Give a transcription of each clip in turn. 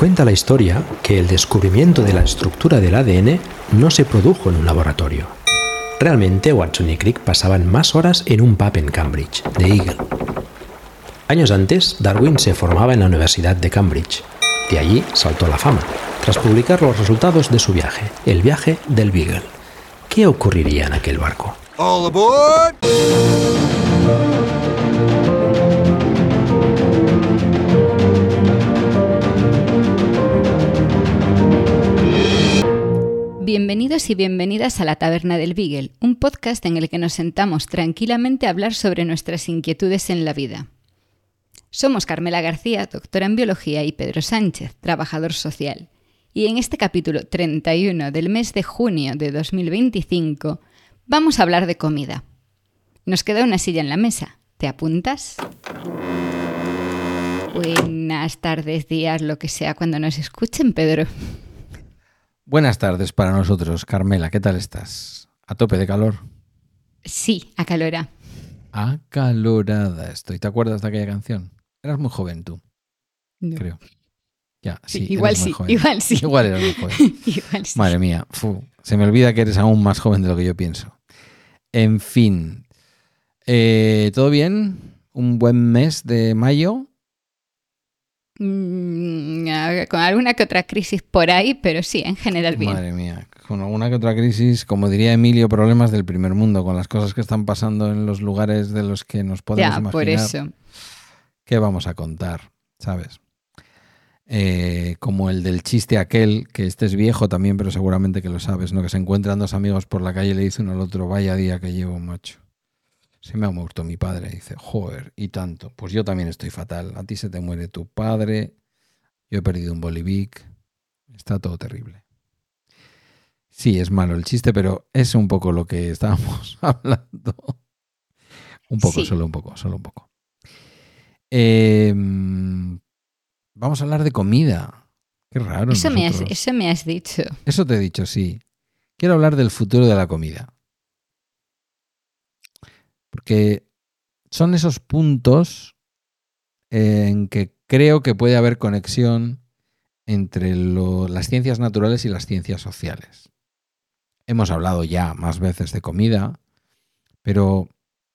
Cuenta la historia que el descubrimiento de la estructura del ADN no se produjo en un laboratorio. Realmente Watson y Crick pasaban más horas en un pub en Cambridge, The Eagle. Años antes, Darwin se formaba en la Universidad de Cambridge. De allí saltó a la fama, tras publicar los resultados de su viaje, el viaje del Beagle. ¿Qué ocurriría en aquel barco? All aboard! Bienvenidos y bienvenidas a La Taberna del Beagle, un podcast en el que nos sentamos tranquilamente a hablar sobre nuestras inquietudes en la vida. Somos Carmela García, doctora en biología, y Pedro Sánchez, trabajador social. Y en este capítulo 31 del mes de junio de 2025 vamos a hablar de comida. Nos queda una silla en la mesa. ¿Te apuntas? Buenas tardes, días, lo que sea cuando nos escuchen, Pedro. Buenas tardes para nosotros, Carmela. ¿Qué tal estás? ¿A tope de calor? Sí, acalora. Acalorada estoy. ¿Te acuerdas de aquella canción? Eras muy joven tú, No. creo. Ya, sí, igual eras muy sí, joven. igual sí. Igual eras muy joven. Igual sí. Madre mía, se me olvida que eres aún más joven de lo que yo pienso. En fin, ¿todo bien? ¿Un buen mes de mayo? Con alguna que otra crisis por ahí, pero sí, en general bien. Madre mía, con alguna que otra crisis, como diría Emilio, problemas del primer mundo, con las cosas que están pasando en los lugares de los que nos podemos imaginar. Por eso. ¿Qué vamos a contar? ¿Sabes? Como el del chiste aquel, que este es viejo también, pero seguramente que lo sabes, ¿no? Que se encuentran dos amigos por la calle y le dice uno al otro: vaya día que llevo, macho. Se me ha muerto mi padre. Y dice: joder, y tanto. Pues yo también estoy fatal. A ti se te muere tu padre. Yo he perdido un bolivic. Está todo terrible. Sí, es malo el chiste, pero es un poco lo que estábamos hablando. Un poco, sí. Solo un poco. Vamos a hablar de comida. Qué raro. Eso me has dicho. Eso te he dicho, sí. Quiero hablar del futuro de la comida. Porque son esos puntos en que creo que puede haber conexión entre las ciencias naturales y las ciencias sociales. Hemos hablado ya más veces de comida, pero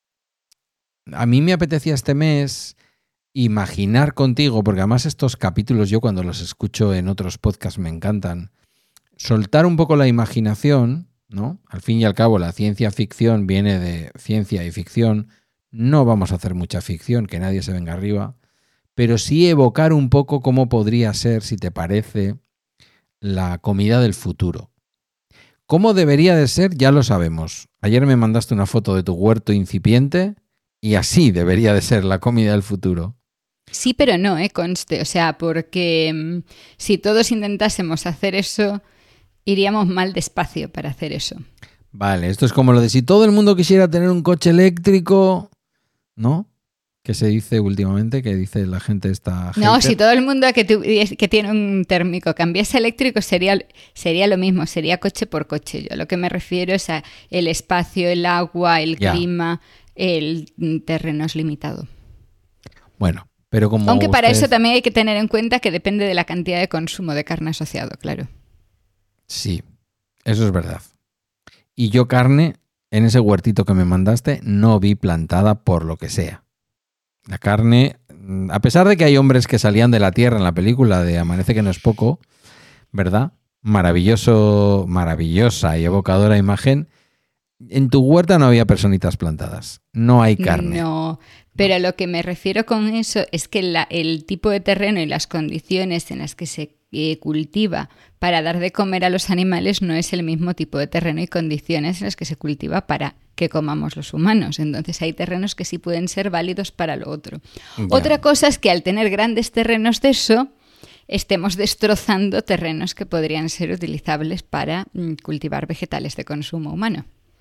a mí me apetecía este mes imaginar contigo, porque además estos capítulos yo cuando los escucho en otros podcasts me encantan, soltar un poco la imaginación, ¿no? Al fin y al cabo la ciencia ficción viene de ciencia y ficción. No vamos a hacer mucha ficción, que nadie se venga arriba, pero sí evocar un poco cómo podría ser, si te parece, la comida del futuro. ¿Cómo debería de ser? Ya lo sabemos. Ayer me mandaste una foto de tu huerto incipiente y así debería de ser la comida del futuro. Sí, pero no, conste. O sea, porque si todos intentásemos hacer eso, iríamos mal despacio para hacer eso. Vale, esto es como lo de si todo el mundo quisiera tener un coche eléctrico, ¿no? Que se dice últimamente, que dice la gente esta hater. No, si todo el mundo que tiene un térmico cambiase a eléctrico sería lo mismo, sería coche por coche. Yo a lo que me refiero es a el espacio, el agua, el clima, el terreno es limitado. Bueno, pero como aunque para eso también hay que tener en cuenta que depende de la cantidad de consumo de carne asociado, claro. Sí, eso es verdad. Y yo carne, en ese huertito que me mandaste, no vi plantada por lo que sea. La carne, a pesar de que hay hombres que salían de la tierra en la película de Amanece que no es poco, ¿verdad? Maravillosa y evocadora imagen. En tu huerta no había personitas plantadas. No hay carne. No, pero a lo que me refiero con eso es que el tipo de terreno y las condiciones en las que se cultiva para dar de comer a los animales no es el mismo tipo de terreno y condiciones en las que se cultiva para que comamos los humanos. Entonces hay terrenos que sí pueden ser válidos para lo otro. Ya. Otra cosa es que al tener grandes terrenos de eso, estemos destrozando terrenos que podrían ser utilizables para cultivar vegetales de consumo humano.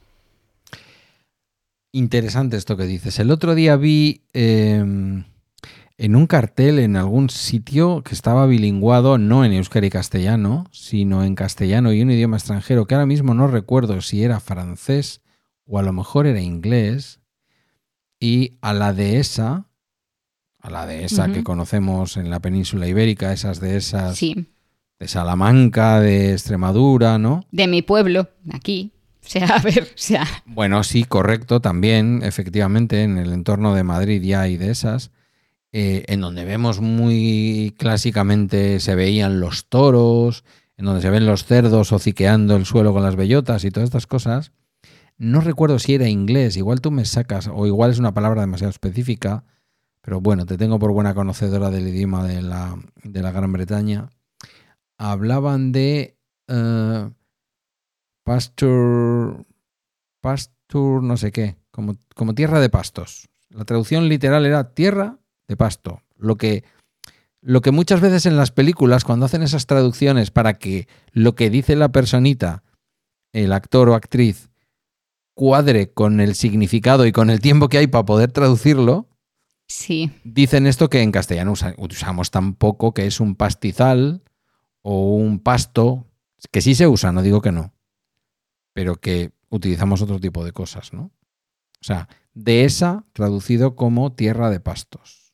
Interesante esto que dices. El otro día vi en un cartel en algún sitio que estaba bilingüado, no en euskera y castellano, sino en castellano y un idioma extranjero, que ahora mismo no recuerdo si era francés o a lo mejor era inglés, y a la dehesa a la dehesa que conocemos en la península ibérica, esas dehesas Sí. de Salamanca, de Extremadura, ¿no? De mi pueblo, aquí. O sea, a ver, o sea... Bueno, sí, correcto, también, efectivamente, en el entorno de Madrid ya hay dehesas, en donde vemos muy clásicamente, se veían los toros, en donde se ven los cerdos hociqueando el suelo con las bellotas y todas estas cosas. No recuerdo si era inglés, igual tú me sacas, o igual es una palabra demasiado específica, pero bueno, te tengo por buena conocedora del idioma de la Gran Bretaña. Hablaban de pasture no sé qué, como tierra de pastos. La traducción literal era tierra de pasto. Lo que muchas veces en las películas, cuando hacen esas traducciones para que lo que dice la personita, el actor o actriz, cuadre con el significado y con el tiempo que hay para poder traducirlo, Sí. dicen esto que en castellano usamos tan poco, que es un pastizal o un pasto, que sí se usa, no digo que no, pero que utilizamos otro tipo de cosas, ¿no? O sea, dehesa traducido como tierra de pastos.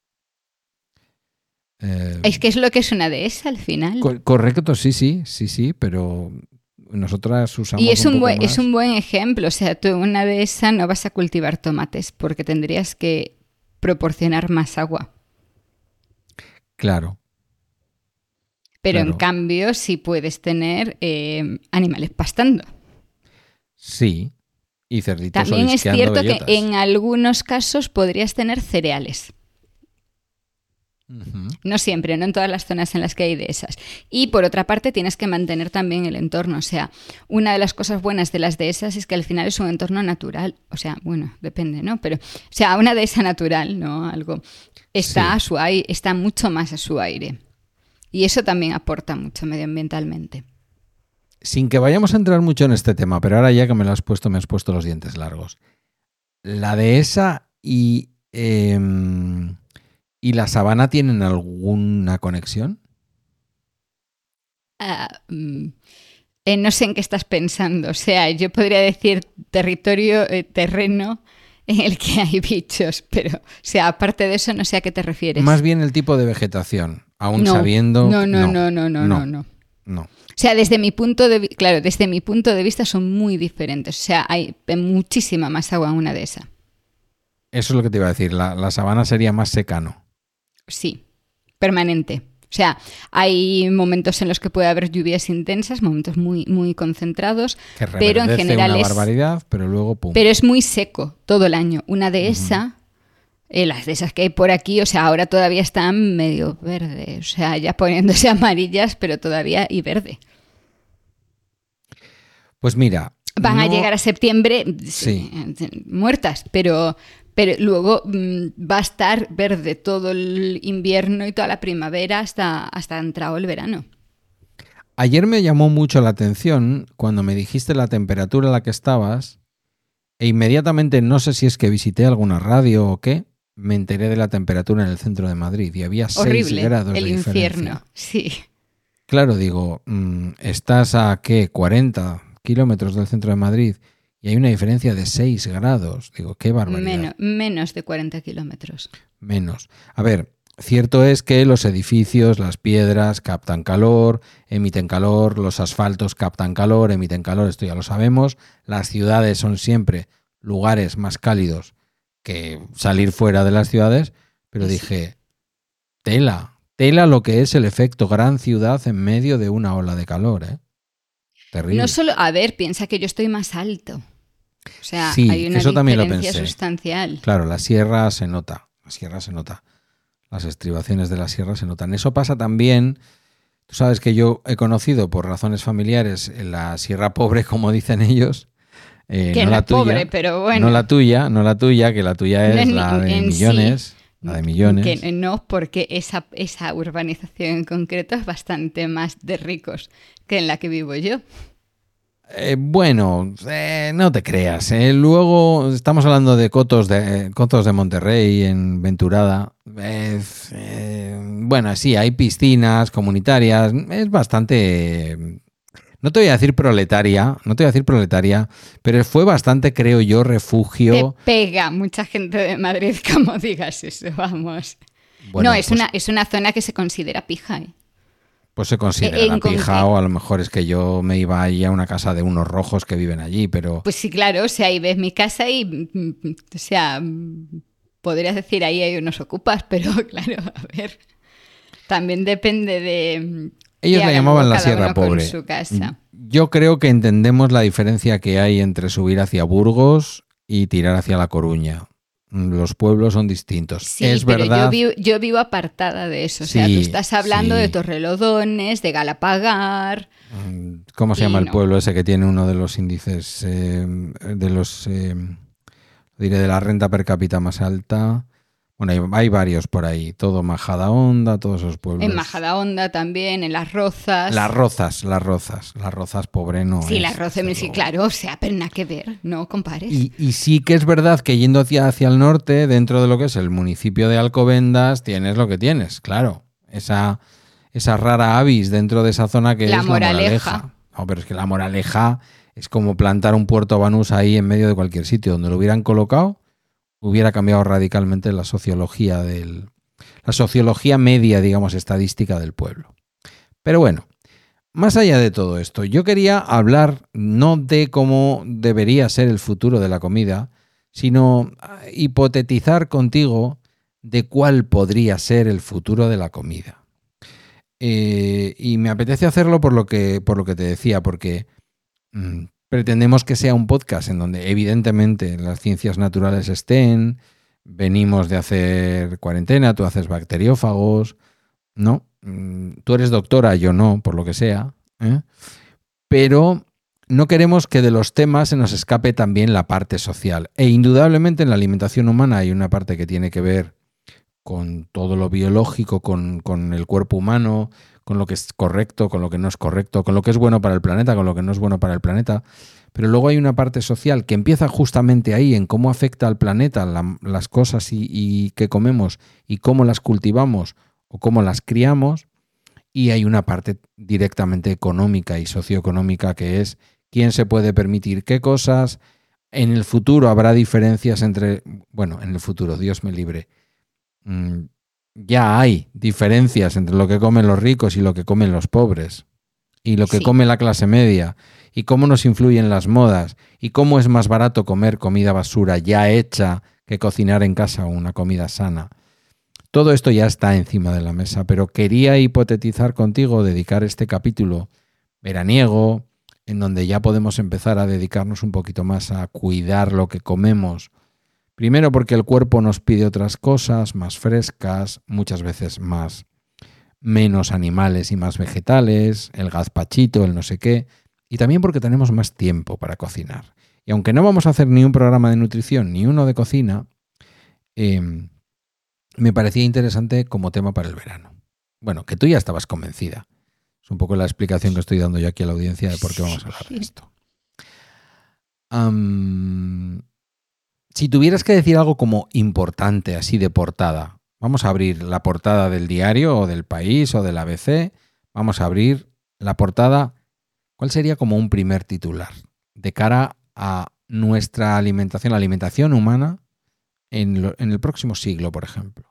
Es que es lo que es una dehesa al final. Correcto, sí, pero nosotras usamos Y es un un, poco buen, más. es un buen ejemplo. O sea, tú en una dehesa no vas a cultivar tomates porque tendrías que proporcionar más agua. Claro. Pero Claro. en cambio sí puedes tener animales pastando. Sí. Y cerditos También es olisqueando cierto bellotas. que en algunos casos podrías tener cereales. Ujú. No siempre, no en todas las zonas en las que hay dehesas. Y por otra parte tienes que mantener también el entorno. O sea, una de las cosas buenas de las dehesas es que al final es un entorno natural. O sea, bueno, depende, ¿no? Pero, o sea, una dehesa natural, ¿no? Algo está Sí. a su aire, está mucho más a su aire. Y eso también aporta mucho medioambientalmente. Sin que vayamos a entrar mucho en este tema, pero ahora ya que me has puesto los dientes largos. ¿La dehesa y la sabana tienen alguna conexión? No sé en qué estás pensando. O sea, yo podría decir territorio, terreno en el que hay bichos, pero, o sea, aparte de eso, no sé a qué te refieres. Más bien el tipo de vegetación, aún No, sabiendo... No. No. O sea, desde mi punto de vista son muy diferentes. O sea, hay muchísima más agua en una dehesa. Eso es lo que te iba a decir. La sabana sería más secano. Sí, permanente. O sea, hay momentos en los que puede haber lluvias intensas, momentos muy, muy concentrados, Que pero en reverdece general una es... barbaridad, pero luego pum. Pero es muy seco todo el año. Una dehesa, las dehesas que hay por aquí, o sea, ahora todavía están medio verdes, o sea, ya poniéndose amarillas, pero todavía y verde. Pues mira... Van a llegar a septiembre Sí. muertas, pero luego va a estar verde todo el invierno y toda la primavera hasta entrado el verano. Ayer me llamó mucho la atención cuando me dijiste la temperatura a la que estabas e inmediatamente, no sé si es que visité alguna radio o qué, me enteré de la temperatura en el centro de Madrid y había 6 Horrible, grados el de diferencia. infierno, sí. Claro, digo, estás a ¿qué? 40 kilómetros del centro de Madrid y hay una diferencia de 6 grados. Digo, qué barbaridad. Menos de 40 kilómetros. Menos. A ver, cierto es que los edificios, las piedras captan calor, emiten calor, los asfaltos captan calor, emiten calor, esto ya lo sabemos. Las ciudades son siempre lugares más cálidos que salir fuera de las ciudades, pero Sí. dije, tela lo que es el efecto gran ciudad en medio de una ola de calor, ¿eh? Terrible. No solo, a ver, piensa que yo estoy más alto. O sea, Sí, hay una eso también lo diferencia pensé. sustancial. Claro, la sierra se nota. Las estribaciones de la sierra se notan. Eso pasa también, tú sabes que yo he conocido por razones familiares la sierra pobre, como dicen ellos, Que no la tuya, pobre, pero bueno. no la tuya, que la tuya es No, la de en millones, sí. la de millones. Que no, porque esa urbanización en concreto es bastante más de ricos que en la que vivo yo. Bueno, no te creas. Luego estamos hablando de Cotos de Monterrey, en Venturada. Bueno, sí, hay piscinas comunitarias. Es bastante... No te voy a decir proletaria, pero fue bastante, creo yo, refugio. Te pega mucha gente de Madrid como digas eso, vamos. Bueno, no, es una zona que se considera pija, ¿eh? Pues se considera pija, o a lo mejor es que yo me iba ahí a una casa de unos rojos que viven allí, pero... Pues sí, claro, o sea, ahí ves mi casa y, o sea, podrías decir ahí hay unos ocupas, pero claro, a ver, también depende de... Ellos la llamaban la Sierra Pobre. Su casa. Yo creo que entendemos la diferencia que hay entre subir hacia Burgos y tirar hacia La Coruña. Los pueblos son distintos. Sí, es pero verdad. Yo vivo apartada de eso. O sea, tú estás hablando de Torrelodones, de Galapagar. ¿Cómo se llama el pueblo ese que tiene uno de los índices de la renta per cápita más alta? Bueno, hay varios por ahí. Todo Majadahonda, todos esos pueblos. En Majadahonda también, en Las Rozas. Las Rozas, pobre no. Sí, Las Rozas, sí, claro, o sea, pero nada que ver, no compares. Y sí que es verdad que yendo hacia el norte, dentro de lo que es el municipio de Alcobendas, tienes lo que tienes, claro. Esa rara avis dentro de esa zona que es la Moraleja. No, pero es que la Moraleja es como plantar un Puerto Banús ahí en medio de cualquier sitio. Donde lo hubieran colocado, hubiera cambiado radicalmente la sociología media, digamos, estadística del pueblo. Pero bueno, más allá de todo esto, yo quería hablar no de cómo debería ser el futuro de la comida, sino hipotetizar contigo de cuál podría ser el futuro de la comida. Y me apetece hacerlo por lo que te decía, porque pretendemos que sea un podcast en donde evidentemente las ciencias naturales estén, venimos de hacer cuarentena, tú haces bacteriófagos, ¿no? Tú eres doctora, yo no, por lo que sea, ¿eh? Pero no queremos que de los temas se nos escape también la parte social. E indudablemente en la alimentación humana hay una parte que tiene que ver con todo lo biológico, con el cuerpo humano, con lo que es correcto, con lo que no es correcto, con lo que es bueno para el planeta, con lo que no es bueno para el planeta. Pero luego hay una parte social que empieza justamente ahí, en cómo afecta al planeta las cosas y que comemos y cómo las cultivamos o cómo las criamos. Y hay una parte directamente económica y socioeconómica que es quién se puede permitir qué cosas. En el futuro habrá diferencias entre... Bueno, en el futuro, Dios me libre. Ya hay diferencias entre lo que comen los ricos y lo que comen los pobres y lo que come la clase media y cómo nos influyen las modas y cómo es más barato comer comida basura ya hecha que cocinar en casa una comida sana. Todo esto ya está encima de la mesa, pero quería hipotetizar contigo, dedicar este capítulo veraniego, en donde ya podemos empezar a dedicarnos un poquito más a cuidar lo que comemos. Primero porque el cuerpo nos pide otras cosas más frescas, muchas veces menos animales y más vegetales, el gazpachito, el no sé qué, y también porque tenemos más tiempo para cocinar. Y aunque no vamos a hacer ni un programa de nutrición ni uno de cocina, me parecía interesante como tema para el verano. Bueno, que tú ya estabas convencida. Es un poco la explicación que estoy dando yo aquí a la audiencia de por qué vamos a hablar de esto. Si tuvieras que decir algo como importante, así de portada, vamos a abrir la portada del Diario o del País o del ABC, vamos a abrir la portada, ¿cuál sería como un primer titular de cara a nuestra alimentación, la alimentación humana en el próximo siglo, por ejemplo?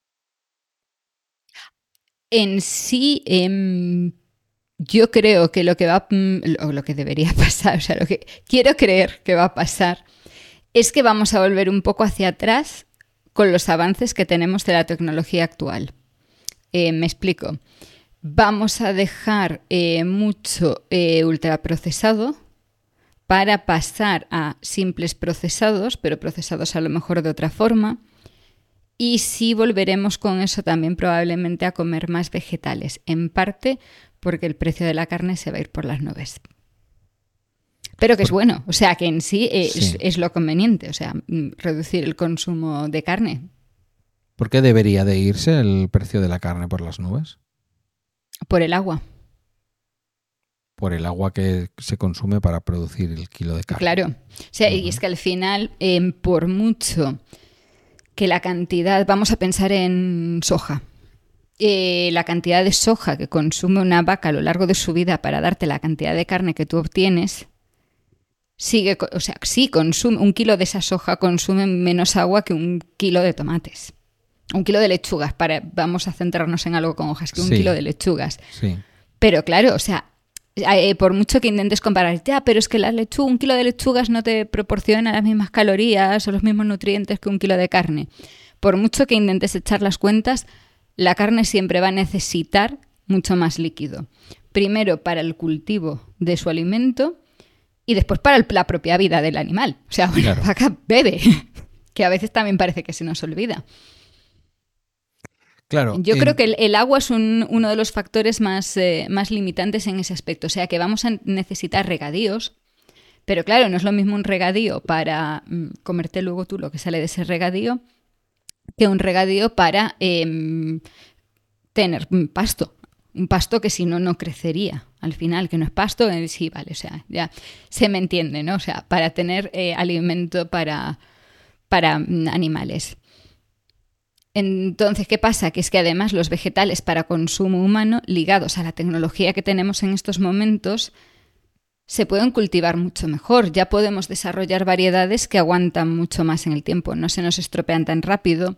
En sí, yo creo que lo que debería pasar, o sea, lo que quiero creer que va a pasar, es que vamos a volver un poco hacia atrás con los avances que tenemos de la tecnología actual. Me explico. Vamos a dejar mucho ultraprocesado para pasar a simples procesados, pero procesados a lo mejor de otra forma. Y sí volveremos con eso también probablemente a comer más vegetales, en parte porque el precio de la carne se va a ir por las nubes. Pero que es bueno, o sea que en sí es lo conveniente, o sea, reducir el consumo de carne. ¿Por qué debería de irse el precio de la carne por las nubes? Por el agua. Por el agua que se consume para producir el kilo de carne. Claro, o sea, y es que al final, por mucho que la cantidad, vamos a pensar en soja, la cantidad de soja que consume una vaca a lo largo de su vida para darte la cantidad de carne que tú obtienes, consume un kilo de esa soja consume menos agua que un kilo de tomates. Un kilo de lechugas, vamos a centrarnos en algo con hojas, que un Sí. kilo de lechugas. Sí. Pero claro, o sea, por mucho que intentes comparar, ya, pero es que un kilo de lechugas no te proporciona las mismas calorías o los mismos nutrientes que un kilo de carne. Por mucho que intentes echar las cuentas, la carne siempre va a necesitar mucho más líquido. Primero para el cultivo de su alimento y después para la propia vida del animal. O sea, una Claro. vaca bebe, que a veces también parece que se nos olvida. Claro. Yo creo que el agua es uno de los factores más limitantes en ese aspecto. O sea, que vamos a necesitar regadíos, pero claro, no es lo mismo un regadío para comerte luego tú lo que sale de ese regadío que un regadío para tener pasto. Un pasto que si no, no crecería. Al final, que no es pasto, sí, vale, o sea, ya se me entiende, ¿no? O sea, para tener alimento para animales. Entonces, ¿qué pasa? Que es que además los vegetales para consumo humano, ligados a la tecnología que tenemos en estos momentos, se pueden cultivar mucho mejor. Ya podemos desarrollar variedades que aguantan mucho más en el tiempo, no se nos estropean tan rápido.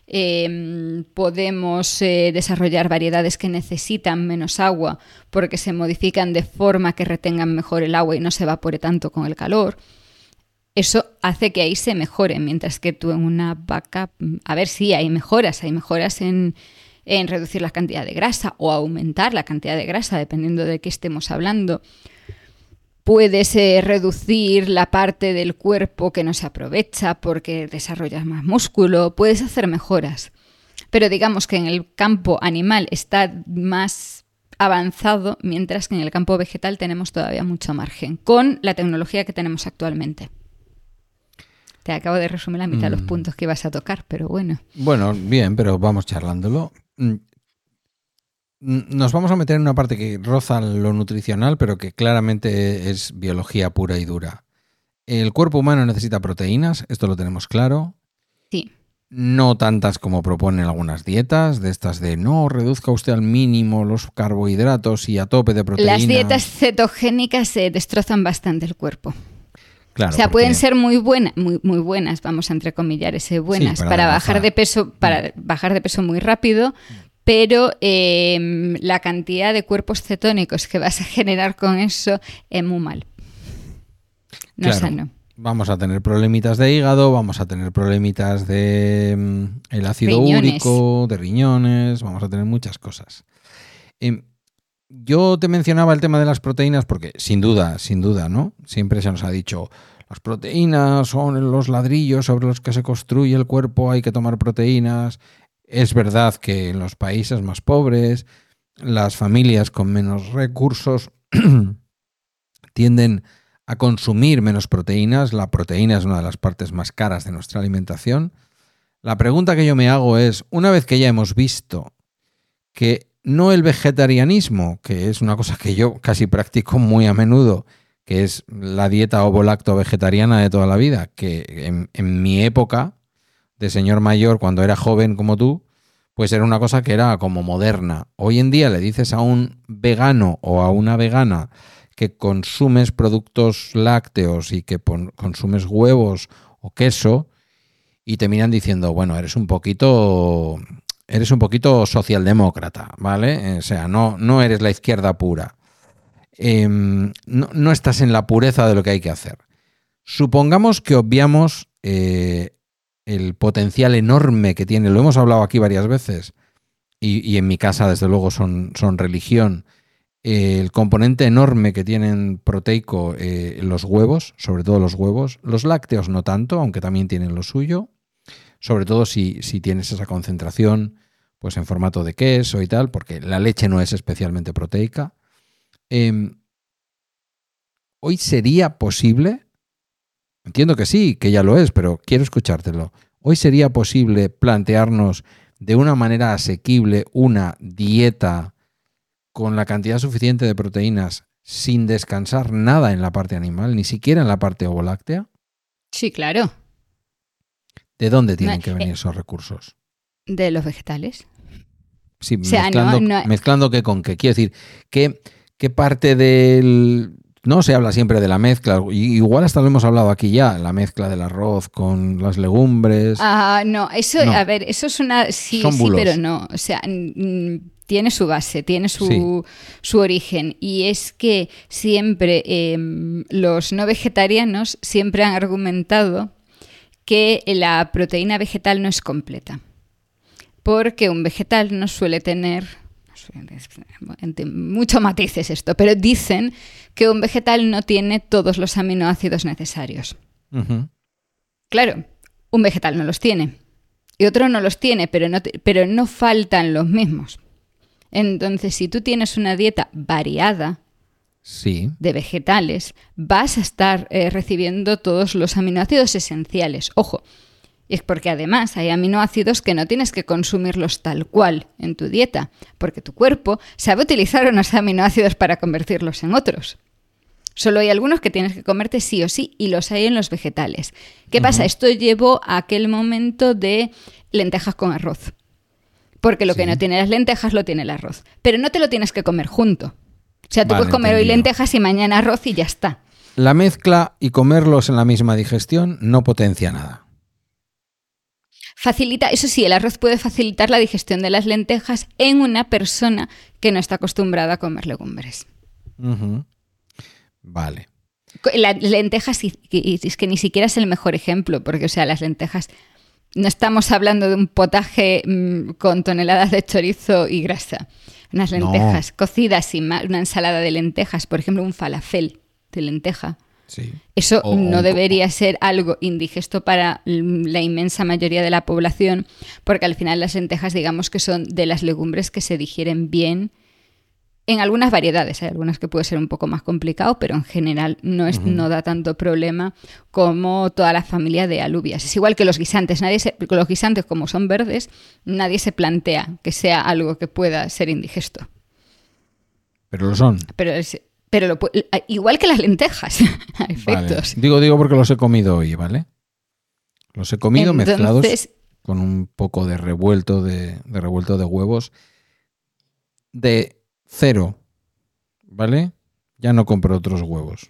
Podemos desarrollar variedades que necesitan menos agua porque se modifican de forma que retengan mejor el agua y no se evapore tanto con el calor. Eso hace que ahí se mejore, mientras que tú en una vaca, a ver, sí, hay mejoras en reducir la cantidad de grasa o aumentar la cantidad de grasa, dependiendo de qué estemos hablando. Puedes reducir la parte del cuerpo que no se aprovecha porque desarrollas más músculo, puedes hacer mejoras. Pero digamos que en el campo animal está más avanzado, mientras que en el campo vegetal tenemos todavía mucho margen, con la tecnología que tenemos actualmente. Te acabo de resumir la mitad de los puntos que ibas a tocar, pero bueno. Bueno, bien, pero vamos charlándolo. Nos vamos a meter en una parte que roza lo nutricional, pero que claramente es biología pura y dura. El cuerpo humano necesita proteínas, esto lo tenemos claro. Sí. No tantas como proponen algunas dietas, de estas de no, reduzca usted al mínimo los carbohidratos y a tope de proteínas. Las dietas cetogénicas destrozan bastante el cuerpo. Claro, o sea, porque pueden ser muy buenas, vamos a entrecomillar ese buenas, Sí, para bajar de peso muy rápido, pero la cantidad de cuerpos cetónicos que vas a generar con eso es muy mal. No es sano. Vamos a tener problemitas de hígado, vamos a tener problemitas de el ácido úrico, de riñones, vamos a tener muchas cosas. Yo te mencionaba el tema de las proteínas porque sin duda, ¿no? Siempre se nos ha dicho, las proteínas son los ladrillos sobre los que se construye el cuerpo, hay que tomar proteínas. Es verdad que en los países más pobres, las familias con menos recursos tienden a consumir menos proteínas. La proteína es una de las partes más caras de nuestra alimentación. La pregunta que yo me hago es, una vez que ya hemos visto que no el vegetarianismo, que es una cosa que yo casi practico muy a menudo, que es la dieta ovo-lacto-vegetariana de toda la vida, que en mi época de señor mayor, cuando era joven como tú, pues era una cosa que era como moderna. Hoy en día le dices a un vegano o a una vegana que consumes productos lácteos y que consumes huevos o queso y te miran diciendo, bueno, eres un poquito socialdemócrata, ¿vale? O sea, no eres la izquierda pura. No estás en la pureza de lo que hay que hacer. Supongamos que obviamos el potencial enorme que tiene, lo hemos hablado aquí varias veces, y en mi casa desde luego son religión, el componente enorme que tienen proteico los huevos, sobre todo los huevos, los lácteos no tanto, aunque también tienen lo suyo, sobre todo si tienes esa concentración pues en formato de queso y tal, porque la leche no es especialmente proteica. Hoy sería posible, entiendo que sí, que ya lo es, pero quiero escuchártelo. Hoy sería posible plantearnos de una manera asequible una dieta con la cantidad suficiente de proteínas sin descansar nada en la parte animal, ni siquiera en la parte ovoláctea. Sí, claro. ¿De dónde tienen que venir esos recursos? De los vegetales. Sí, o sea, mezclando qué con qué. Quiero decir, ¿qué parte del no se habla siempre de la mezcla, igual hasta lo hemos hablado aquí ya, la mezcla del arroz con las legumbres. No, eso, No. a ver, eso es una... Sí, Son bulos. pero no. O sea, tiene su base, tiene su origen. Y es que siempre los no vegetarianos siempre han argumentado que la proteína vegetal no es completa. Porque un vegetal no suele tener... Muchos matices esto, pero dicen que un vegetal no tiene todos los aminoácidos necesarios. Uh-huh. Claro, un vegetal no los tiene y otro no los tiene, pero no faltan los mismos. Entonces, si tú tienes una dieta variada Sí. de vegetales, vas a estar recibiendo todos los aminoácidos esenciales. Ojo, es porque además hay aminoácidos que no tienes que consumirlos tal cual en tu dieta, porque tu cuerpo sabe utilizar unos aminoácidos para convertirlos en otros. Solo hay algunos que tienes que comerte sí o sí, y los hay en los vegetales. ¿Qué pasa? Esto llevó a aquel momento de lentejas con arroz. Porque lo que no tiene las lentejas lo tiene el arroz. Pero no te lo tienes que comer junto. O sea, tú Vale, puedes comer hoy entendido. lentejas y mañana arroz y ya está. La mezcla y comerlos en la misma digestión no potencia nada. Facilita, eso sí, el arroz puede facilitar la digestión de las lentejas en una persona que no está acostumbrada a comer legumbres. Uh-huh. Vale. Las lentejas, es que ni siquiera es el mejor ejemplo, porque, o sea, las lentejas, no estamos hablando de un potaje con toneladas de chorizo y grasa. Unas lentejas cocidas y una ensalada de lentejas, por ejemplo, un falafel de lenteja. Sí. Eso no debería ser algo indigesto para la inmensa mayoría de la población, porque al final las lentejas, digamos que son de las legumbres que se digieren bien en algunas variedades. Hay algunas que puede ser un poco más complicado, pero en general no da tanto problema como toda la familia de alubias. Es igual que los guisantes. Los guisantes, como son verdes, nadie se plantea que sea algo que pueda ser indigesto. Pero lo son. Pero igual que las lentejas, a efectos. Vale. Digo porque los he comido hoy, ¿vale? Los he comido mezclados con un poco de revuelto de huevos de 0, ¿vale? Ya no compro otros huevos.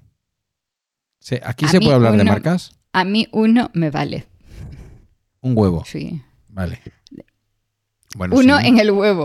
¿Aquí se puede hablar de marcas? A mí uno me vale. Un huevo. Sí. Vale. Bueno, uno en el huevo.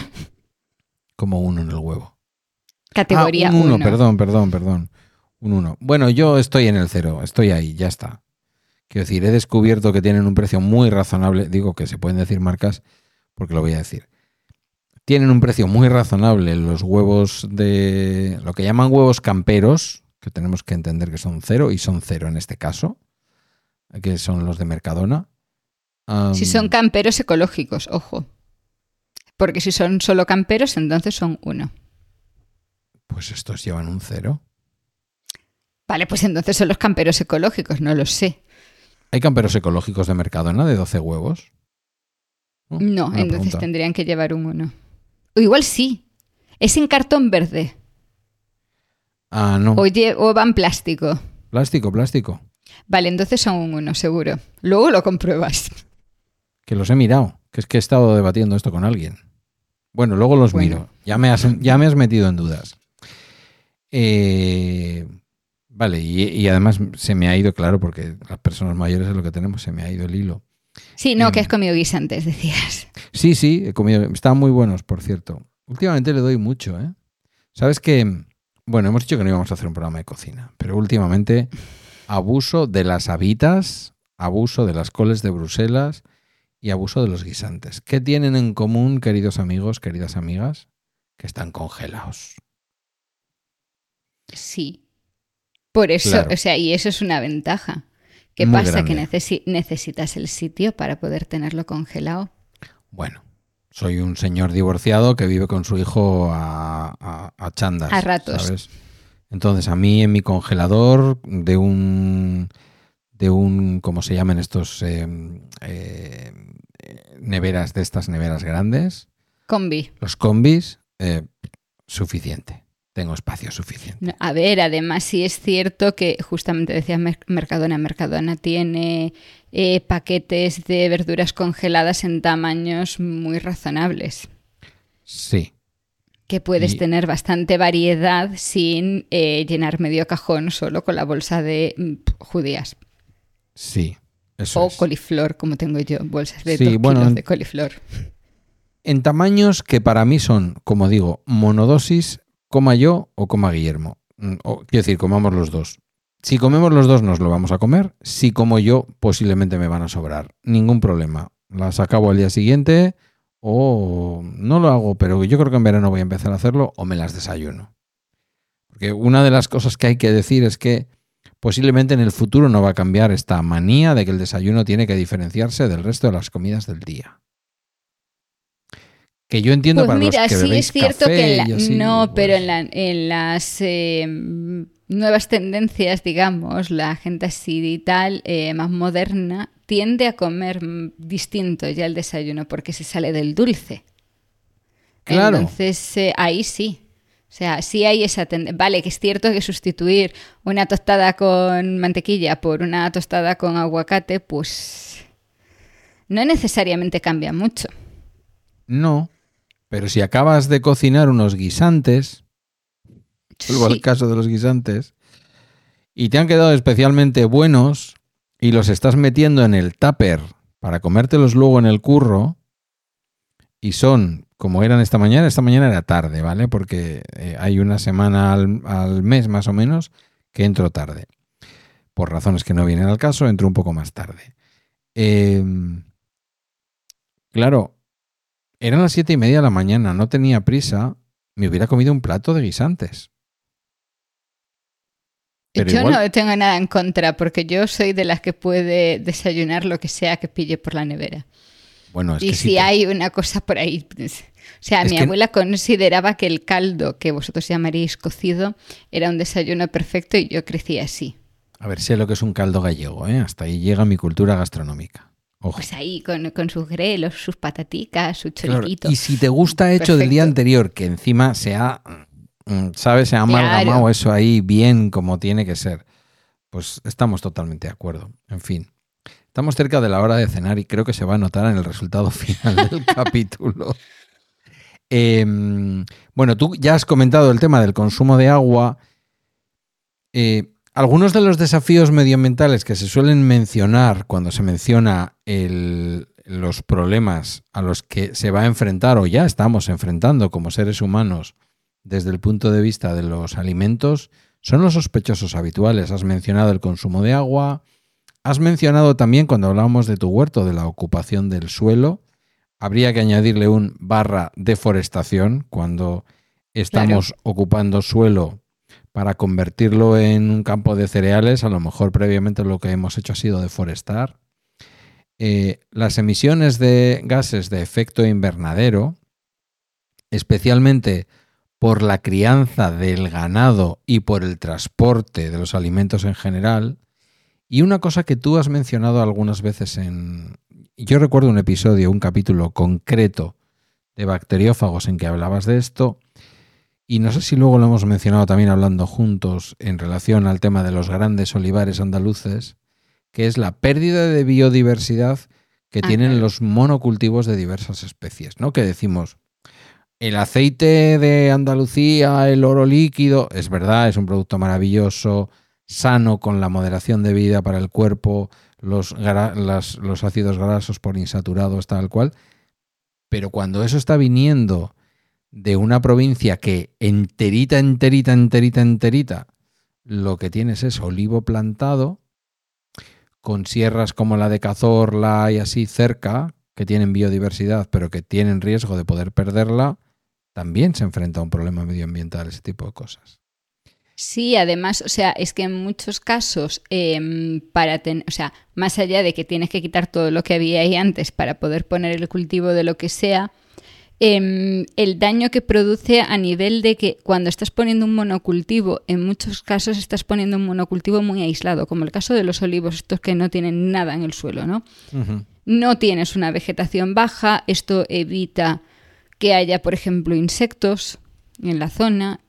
Como uno en el huevo. Categoría un 1. Perdón. Un 1. Bueno, yo estoy en el 0, estoy ahí, ya está. Quiero decir, he descubierto que tienen un precio muy razonable. Digo que se pueden decir marcas porque lo voy a decir. Tienen un precio muy razonable los huevos de lo que llaman huevos camperos, que tenemos que entender que son 0, y son 0 en este caso, que son los de Mercadona. Si son camperos ecológicos, ojo. Porque si son solo camperos, entonces son 1. Pues estos llevan un 0. Vale, pues entonces son los camperos ecológicos, no lo sé. ¿Hay camperos ecológicos de Mercadona de 12 huevos? No, entonces tendrían que llevar un 1. O igual sí. Es en cartón verde. No. O va en plástico. Plástico. Vale, entonces son un 1, seguro. Luego lo compruebas. Que los he mirado. Que es que he estado debatiendo esto con alguien. Bueno, luego los miro. Ya me has metido en dudas. Vale, y además se me ha ido, claro, porque las personas mayores es lo que tenemos, se me ha ido el hilo. Sí, no, que has comido guisantes, decías. Sí, he comido. Estaban muy buenos, por cierto. Últimamente le doy mucho, ¿eh? Sabes que, bueno, hemos dicho que no íbamos a hacer un programa de cocina, pero últimamente abuso de las habitas, abuso de las coles de Bruselas y abuso de los guisantes. ¿Qué tienen en común, queridos amigos, queridas amigas? Que están congelados. Sí. Por eso, Claro. O sea, y eso es una ventaja. ¿Qué Muy pasa? grande. Que necesitas el sitio para poder tenerlo congelado. Bueno, soy un señor divorciado que vive con su hijo a chandas. A ratos. ¿Sabes? Entonces, a mí en mi congelador de un ¿cómo se llaman estos? Neveras, de estas neveras grandes. Combi. Los combis, suficiente. Tengo espacio suficiente. No, a ver, además sí es cierto que justamente decías Mercadona. Mercadona tiene paquetes de verduras congeladas en tamaños muy razonables. Sí. Que puedes tener bastante variedad sin llenar medio cajón solo con la bolsa de judías. Sí, eso es. O coliflor, como tengo yo, bolsas de 2 kilos de coliflor. En tamaños que para mí son, como digo, monodosis, coma yo o coma Guillermo. Quiero decir, comamos los dos. Si comemos los dos nos lo vamos a comer. Si como yo, posiblemente me van a sobrar. Ningún problema. Las acabo al día siguiente o no lo hago, pero yo creo que en verano voy a empezar a hacerlo o me las desayuno. Porque una de las cosas que hay que decir es que posiblemente en el futuro no va a cambiar esta manía de que el desayuno tiene que diferenciarse del resto de las comidas del día. Que yo entiendo pues para mira, los que sí bebéis es cierto café que y así, no, pues... pero en las nuevas tendencias, digamos, la gente así y tal, más moderna, tiende a comer distinto ya el desayuno porque se sale del dulce. Claro. Entonces, ahí sí. O sea, sí hay esa tendencia. Vale, que es cierto que sustituir una tostada con mantequilla por una tostada con aguacate, pues no necesariamente cambia mucho. No, pero si acabas de cocinar unos guisantes, vuelvo al caso de los guisantes, y te han quedado especialmente buenos y los estás metiendo en el tupper para comértelos luego en el curro, y son como eran esta mañana era tarde, ¿vale? Porque hay una semana al mes más o menos que entro tarde. Por razones que no vienen al caso, entro un poco más tarde. Claro, eran las 7:30 de la mañana, no tenía prisa, me hubiera comido un plato de guisantes. Pero yo igual... no tengo nada en contra, porque yo soy de las que puede desayunar lo que sea que pille por la nevera. Bueno, es y que si hay una cosa por ahí... O sea, mi abuela consideraba que el caldo, que vosotros llamaríais cocido, era un desayuno perfecto y yo crecí así. A ver, sé lo que es un caldo gallego, ¿eh? Hasta ahí llega mi cultura gastronómica. Ojo. Pues ahí, con sus grelos, sus pataticas, su choriquito. Claro. Y si te gusta hecho del día anterior, que encima sea, ¿sabes? Se ha amalgamado eso ahí bien como tiene que ser, pues estamos totalmente de acuerdo. En fin, estamos cerca de la hora de cenar y creo que se va a notar en el resultado final del capítulo. Bueno, tú ya has comentado el tema del consumo de agua. Algunos de los desafíos medioambientales que se suelen mencionar cuando se menciona los problemas a los que se va a enfrentar o ya estamos enfrentando como seres humanos desde el punto de vista de los alimentos son los sospechosos habituales. Has mencionado el consumo de agua, has mencionado también cuando hablábamos de tu huerto de la ocupación del suelo. Habría que añadirle un /deforestación cuando estamos ocupando suelo para convertirlo en un campo de cereales. A lo mejor previamente lo que hemos hecho ha sido deforestar. Las emisiones de gases de efecto invernadero, especialmente por la crianza del ganado y por el transporte de los alimentos en general. Y una cosa que tú has mencionado algunas veces yo recuerdo un episodio, un capítulo concreto de bacteriófagos en que hablabas de esto, y no sé si luego lo hemos mencionado también hablando juntos en relación al tema de los grandes olivares andaluces, que es la pérdida de biodiversidad que tienen los monocultivos de diversas especies, ¿no? Que decimos, el aceite de Andalucía, el oro líquido, es verdad, es un producto maravilloso, sano, con la moderación debida para el cuerpo, los ácidos grasos poliinsaturados, tal cual. Pero cuando eso está viniendo de una provincia que enterita, lo que tienes es olivo plantado, con sierras como la de Cazorla y así cerca, que tienen biodiversidad, pero que tienen riesgo de poder perderla, también se enfrenta a un problema medioambiental, ese tipo de cosas. Sí, además, o sea, es que en muchos casos, más allá de que tienes que quitar todo lo que había ahí antes para poder poner el cultivo de lo que sea, el daño que produce a nivel de que cuando estás poniendo un monocultivo, en muchos casos estás poniendo un monocultivo muy aislado, como el caso de los olivos, estos que no tienen nada en el suelo, ¿no? Uh-huh. No tienes una vegetación baja, esto evita que haya, por ejemplo, insectos en la zona.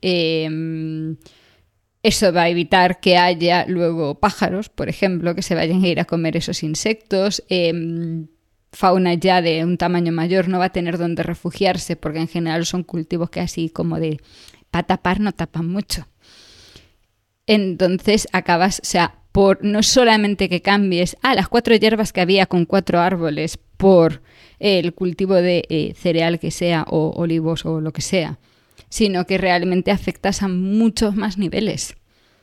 Eso va a evitar que haya luego pájaros, por ejemplo, que se vayan a ir a comer esos insectos. fauna ya de un tamaño mayor no va a tener dónde refugiarse, porque en general son cultivos que así como de para tapar no tapan mucho. Entonces acabas, o sea, por no solamente que cambies las 4 hierbas que había con 4 árboles por el cultivo de cereal que sea o olivos o lo que sea, sino que realmente afectas a muchos más niveles.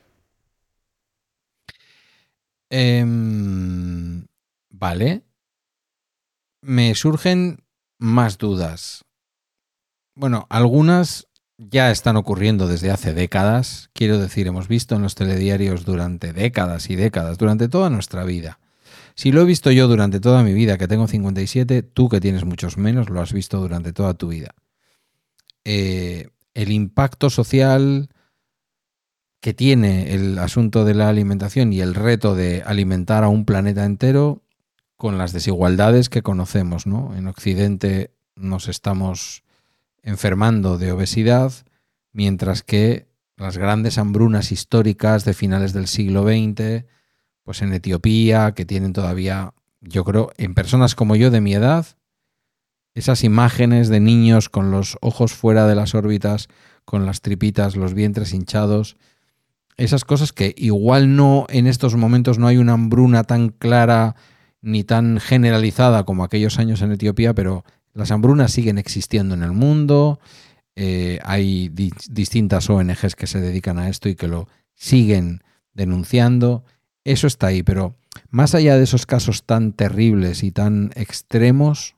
Vale. Me surgen más dudas. Bueno, algunas ya están ocurriendo desde hace décadas. Quiero decir, hemos visto en los telediarios durante décadas y décadas, durante toda nuestra vida. Si lo he visto yo durante toda mi vida, que tengo 57, tú que tienes muchos menos, lo has visto durante toda tu vida. El impacto social que tiene el asunto de la alimentación y el reto de alimentar a un planeta entero con las desigualdades que conocemos, ¿no? En Occidente nos estamos enfermando de obesidad, mientras que las grandes hambrunas históricas de finales del siglo XX, pues en Etiopía, que tienen todavía, yo creo, en personas como yo de mi edad, esas imágenes de niños con los ojos fuera de las órbitas, con las tripitas, los vientres hinchados, esas cosas que igual no, en estos momentos no hay una hambruna tan clara ni tan generalizada como aquellos años en Etiopía, pero las hambrunas siguen existiendo en el mundo. Hay distintas ONGs que se dedican a esto y que lo siguen denunciando. Eso está ahí, pero más allá de esos casos tan terribles y tan extremos,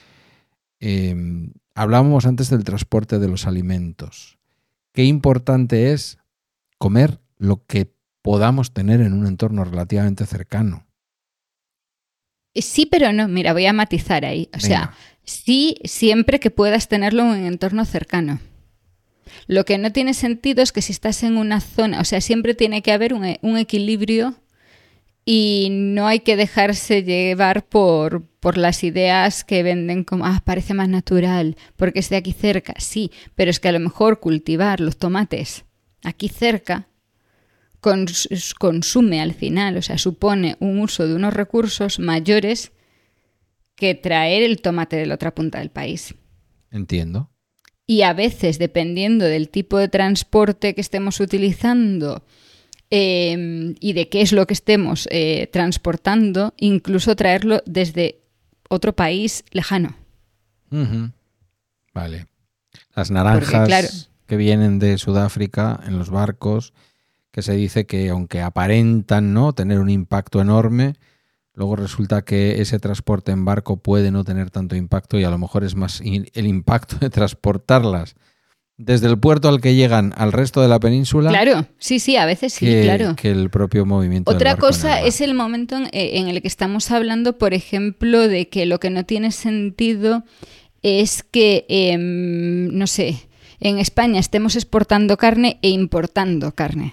hablábamos antes del transporte de los alimentos. Qué importante es comer lo que podamos tener en un entorno relativamente cercano. Sí, pero no. Mira, voy a matizar ahí. O sea, sí, siempre que puedas tenerlo en un entorno cercano. Lo que no tiene sentido es que si estás en una zona, o sea, siempre tiene que haber un equilibrio y no hay que dejarse llevar por las ideas que venden como, parece más natural porque es de aquí cerca. Sí, pero es que a lo mejor cultivar los tomates aquí cerca consume al final, o sea, supone un uso de unos recursos mayores que traer el tomate de la otra punta del país. Entiendo. Y a veces, dependiendo del tipo de transporte que estemos utilizando y de qué es lo que estemos transportando, incluso traerlo desde otro país lejano. Uh-huh. Vale. Las naranjas porque, claro, que vienen de Sudáfrica en los barcos, que se dice que aunque aparentan, ¿no?, tener un impacto enorme, luego resulta que ese transporte en barco puede no tener tanto impacto y a lo mejor es más el impacto de transportarlas desde el puerto al que llegan al resto de la península. Claro, sí, a veces sí, claro. Que el propio movimiento Otra del barco cosa es el momento en el que estamos hablando, por ejemplo, de que lo que no tiene sentido es que, no sé, en España estemos exportando carne e importando carne.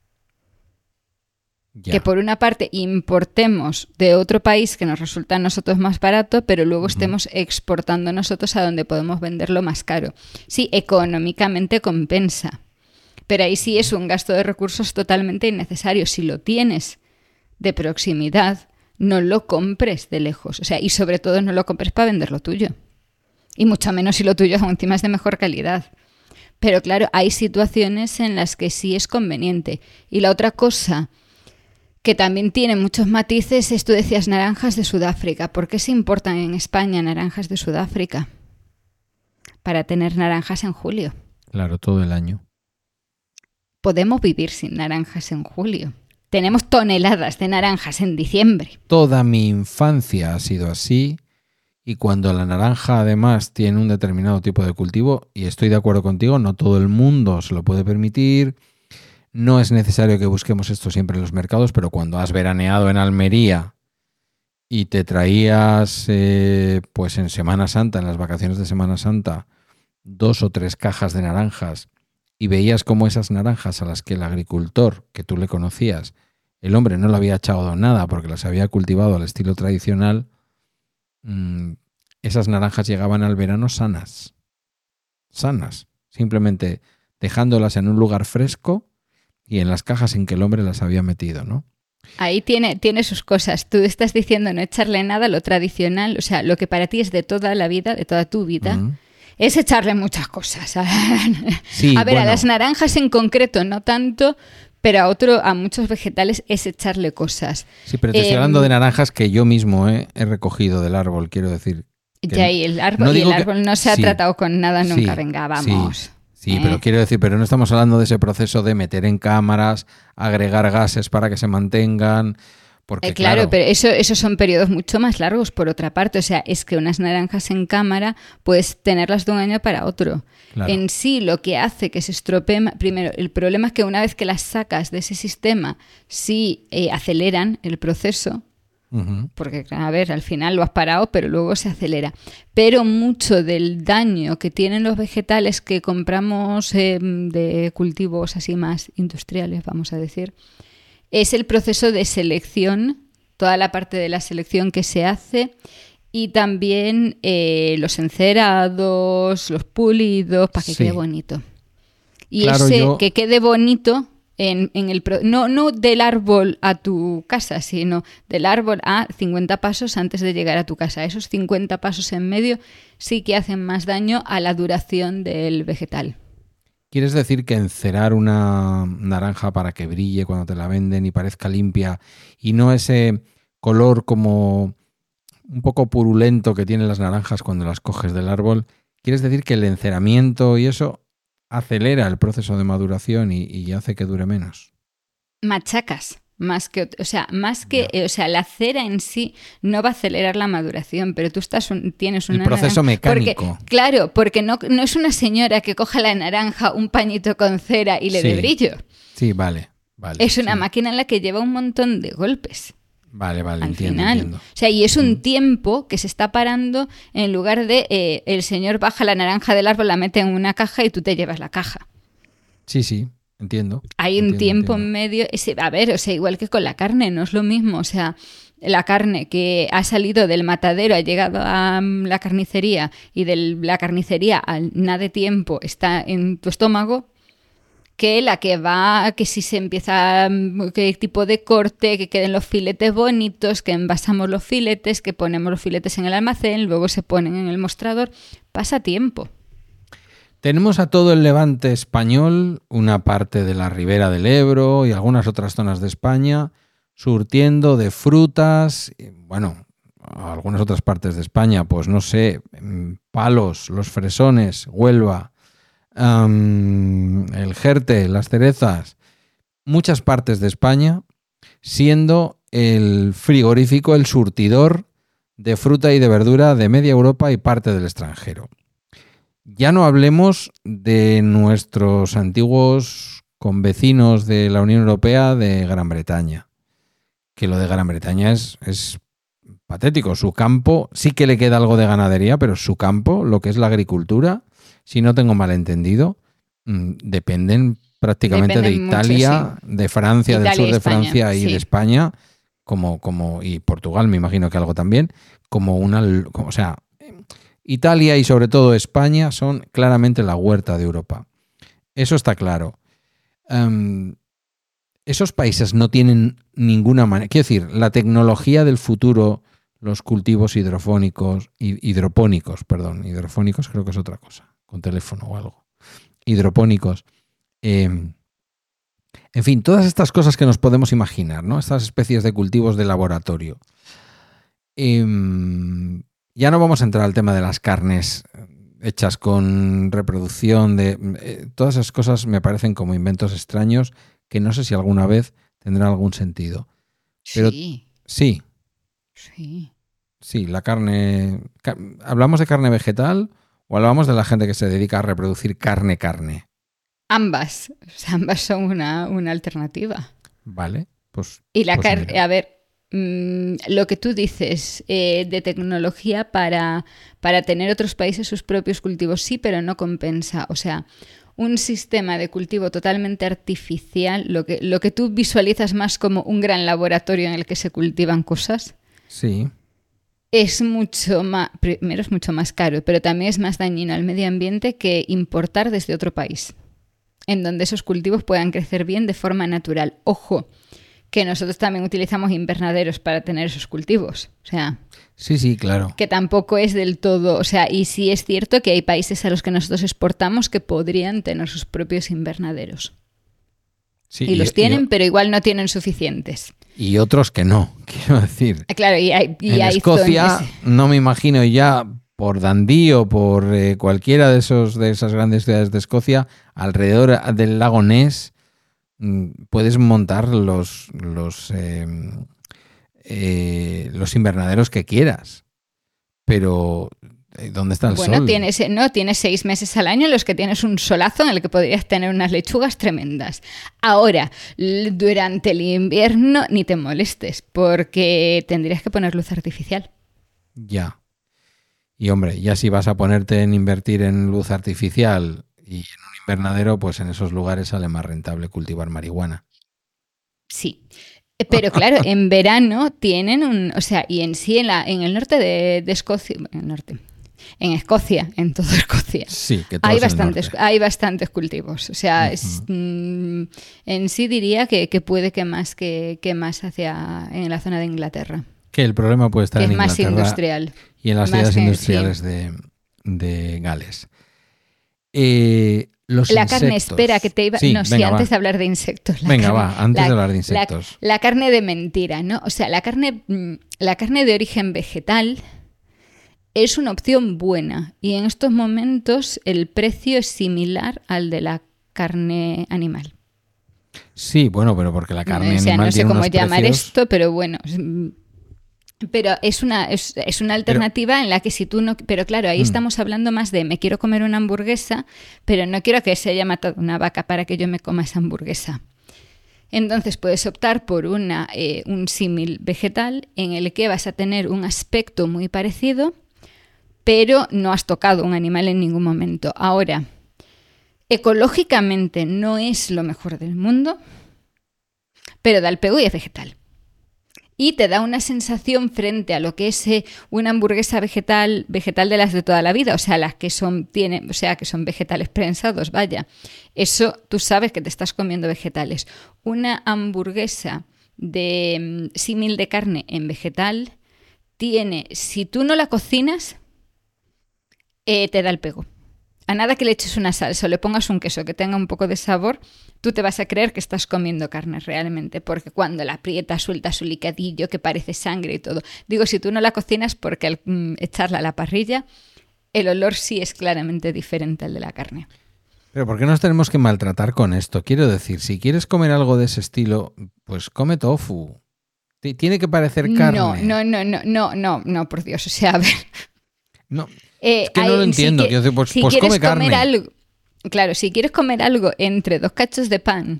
Ya. Que por una parte importemos de otro país que nos resulta a nosotros más barato, pero luego estemos exportando nosotros a donde podemos venderlo más caro. Sí, económicamente compensa, pero ahí sí es un gasto de recursos totalmente innecesario. Si lo tienes de proximidad, no lo compres de lejos. O sea, y sobre todo no lo compres para vender lo tuyo. Y mucho menos si lo tuyo encima es de mejor calidad. Pero claro, hay situaciones en las que sí es conveniente. Y la otra cosa que también tiene muchos matices es, tú decías, naranjas de Sudáfrica. ¿Por qué se importan en España naranjas de Sudáfrica? Para tener naranjas en julio. Claro, todo el año. Podemos vivir sin naranjas en julio. Tenemos toneladas de naranjas en diciembre. Toda mi infancia ha sido así, y cuando la naranja además tiene un determinado tipo de cultivo, y estoy de acuerdo contigo, no todo el mundo se lo puede permitir. No es necesario que busquemos esto siempre en los mercados, pero cuando has veraneado en Almería y te traías, pues en Semana Santa, en las vacaciones de Semana Santa, 2 o 3 cajas de naranjas y veías cómo esas naranjas a las que el agricultor, que tú le conocías, el hombre no le había echado nada porque las había cultivado al estilo tradicional, esas naranjas llegaban al verano sanas, simplemente dejándolas en un lugar fresco y en las cajas en que el hombre las había metido, ¿no? Ahí tiene sus cosas. Tú estás diciendo no echarle nada, lo tradicional, o sea, lo que para ti es de toda la vida, de toda tu vida, es echarle muchas cosas. Sí, a ver, bueno. a las naranjas en concreto no tanto, pero a muchos vegetales es echarle cosas. Sí, pero te estoy hablando de naranjas que yo mismo he recogido del árbol, quiero decir. Ya, y el árbol no se ha tratado con nada nunca, venga, vamos. Sí, pero quiero decir, pero no estamos hablando de ese proceso de meter en cámaras, agregar gases para que se mantengan, porque claro, pero esos son periodos mucho más largos por otra parte. O sea, es que unas naranjas en cámara puedes tenerlas de un año para otro. Claro. En sí, lo que hace que se estropeen, primero, el problema es que una vez que las sacas de ese sistema, sí aceleran el proceso. Porque, a ver, al final lo has parado, pero luego se acelera. Pero mucho del daño que tienen los vegetales que compramos de cultivos así más industriales, vamos a decir, es el proceso de selección, toda la parte de la selección que se hace y también los encerados, los pulidos, para que quede bonito. Y claro, que quede bonito... no del árbol a tu casa, sino del árbol a 50 pasos antes de llegar a tu casa. Esos 50 pasos en medio sí que hacen más daño a la duración del vegetal. ¿Quieres decir que encerar una naranja para que brille cuando te la venden y parezca limpia y no ese color como un poco purulento que tienen las naranjas cuando las coges del árbol? ¿Quieres decir que el enceramiento y eso acelera el proceso de maduración y hace que dure menos? Machacas, la cera en sí no va a acelerar la maduración, pero tú tienes una el proceso mecánico. Porque no es una señora que coja la naranja, un pañito con cera y le dé brillo. Sí, vale. Es una máquina en la que lleva un montón de golpes. Vale, al entiendo. final. O sea, y es un tiempo que se está parando en lugar de el señor baja la naranja del árbol, la mete en una caja y tú te llevas la caja. Sí, entiendo. Hay un tiempo en medio. Igual que con la carne, no es lo mismo. O sea, la carne que ha salido del matadero, ha llegado a la carnicería y de la carnicería al nada de tiempo está en tu estómago, que la que va, que si se empieza, qué tipo de corte, que queden los filetes bonitos, que envasamos los filetes, que ponemos los filetes en el almacén, luego se ponen en el mostrador, pasa tiempo. Tenemos a todo el levante español, una parte de la ribera del Ebro y algunas otras zonas de España, surtiendo de frutas, algunas otras partes de España, pues no sé, Palos, los fresones, Huelva, el Jerte, las cerezas, muchas partes de España, siendo el frigorífico el surtidor de fruta y de verdura de media Europa y parte del extranjero. Ya no hablemos de nuestros antiguos convecinos de la Unión Europea de Gran Bretaña, que lo de Gran Bretaña es patético. Su campo, sí que le queda algo de ganadería, pero su campo, lo que es la agricultura, si no tengo mal entendido, dependen prácticamente de Italia, mucho, sí. De Francia, Italia, del sur de España, Francia y de España, y Portugal, me imagino que algo también, Italia y sobre todo España son claramente la huerta de Europa. Eso está claro. Esos países no tienen ninguna manera. Quiero decir, la tecnología del futuro, los cultivos hidropónicos creo que es otra cosa, con teléfono o algo. Hidropónicos. En fin, todas estas cosas que nos podemos imaginar, ¿no? Estas especies de cultivos de laboratorio. Ya no vamos a entrar al tema de las carnes hechas con reproducción todas esas cosas me parecen como inventos extraños que no sé si alguna vez tendrán algún sentido. Pero sí, la carne. ¿Hablamos de carne vegetal o hablamos de la gente que se dedica a reproducir carne? Ambas. O sea, ambas son una alternativa. Vale, pues. Y la carne, a ver. Lo que tú dices de tecnología para tener otros países sus propios cultivos, sí, pero no compensa. O sea, un sistema de cultivo totalmente artificial, lo que tú visualizas más como un gran laboratorio en el que se cultivan cosas, sí, es mucho más, primero es mucho más caro, pero también es más dañino al medio ambiente que importar desde otro país, en donde esos cultivos puedan crecer bien de forma natural. Ojo, que nosotros también utilizamos invernaderos para tener esos cultivos. O sea, sí, claro. Que tampoco es del todo... O sea, y sí es cierto que hay países a los que nosotros exportamos que podrían tener sus propios invernaderos. Sí, y los tienen, pero igual no tienen suficientes. Y otros que no, quiero decir. Claro, en Escocia, no me imagino ya por Dundee o por cualquiera de esas grandes ciudades de Escocia, alrededor del lago Ness, puedes montar los invernaderos que quieras. Pero ¿dónde está el sol? Bueno, tienes 6 meses al año en los que tienes un solazo en el que podrías tener unas lechugas tremendas. Ahora, durante el invierno ni te molestes, porque tendrías que poner luz artificial. Ya. Y hombre, ya si vas a ponerte en invertir en luz artificial y en un invernadero, pues en esos lugares sale más rentable cultivar marihuana. Sí. Pero claro, en verano tienen o sea, y en sí en el norte de Escocia, en Escocia, en toda Escocia, sí, que hay bastantes cultivos. O sea, en sí diría que puede que más en la zona de Inglaterra. Que el problema puede estar en Inglaterra más industrial. Y en las ciudades industriales de Gales. La carne, espera, que te iba... Sí, no, sí, antes de hablar de insectos. Antes de hablar de insectos. La carne de mentira, ¿no? O sea, la carne de origen vegetal es una opción buena y en estos momentos el precio es similar al de la carne animal. Sí, bueno, pero porque la carne animal no sé tiene cómo unos llamar precios... esto, pero bueno... Pero es una alternativa en la que si tú no... Pero claro, ahí estamos hablando más de me quiero comer una hamburguesa, pero no quiero que se haya matado una vaca para que yo me coma esa hamburguesa. Entonces puedes optar por un símil vegetal en el que vas a tener un aspecto muy parecido, pero no has tocado un animal en ningún momento. Ahora, ecológicamente no es lo mejor del mundo, pero da el pego y es vegetal. Y te da una sensación frente a lo que es una hamburguesa vegetal de las de toda la vida, o sea, las que son vegetales prensados, vaya. Eso tú sabes que te estás comiendo vegetales. Una hamburguesa de símil de carne en vegetal tiene, si tú no la cocinas, te da el pego. A nada que le eches una salsa o le pongas un queso que tenga un poco de sabor, tú te vas a creer que estás comiendo carne realmente, porque cuando la aprietas suelta su licadillo que parece sangre y todo. Digo, si tú no la cocinas, porque al echarla a la parrilla, el olor sí es claramente diferente al de la carne. Pero ¿por qué nos tenemos que maltratar con esto? Quiero decir, si quieres comer algo de ese estilo, pues come tofu. Tiene que parecer carne. No, por Dios, o sea, a ver... No, es que no lo entiendo. Si pues quieres come carne. Comer algo, claro, si quieres comer algo entre 2 cachos de pan,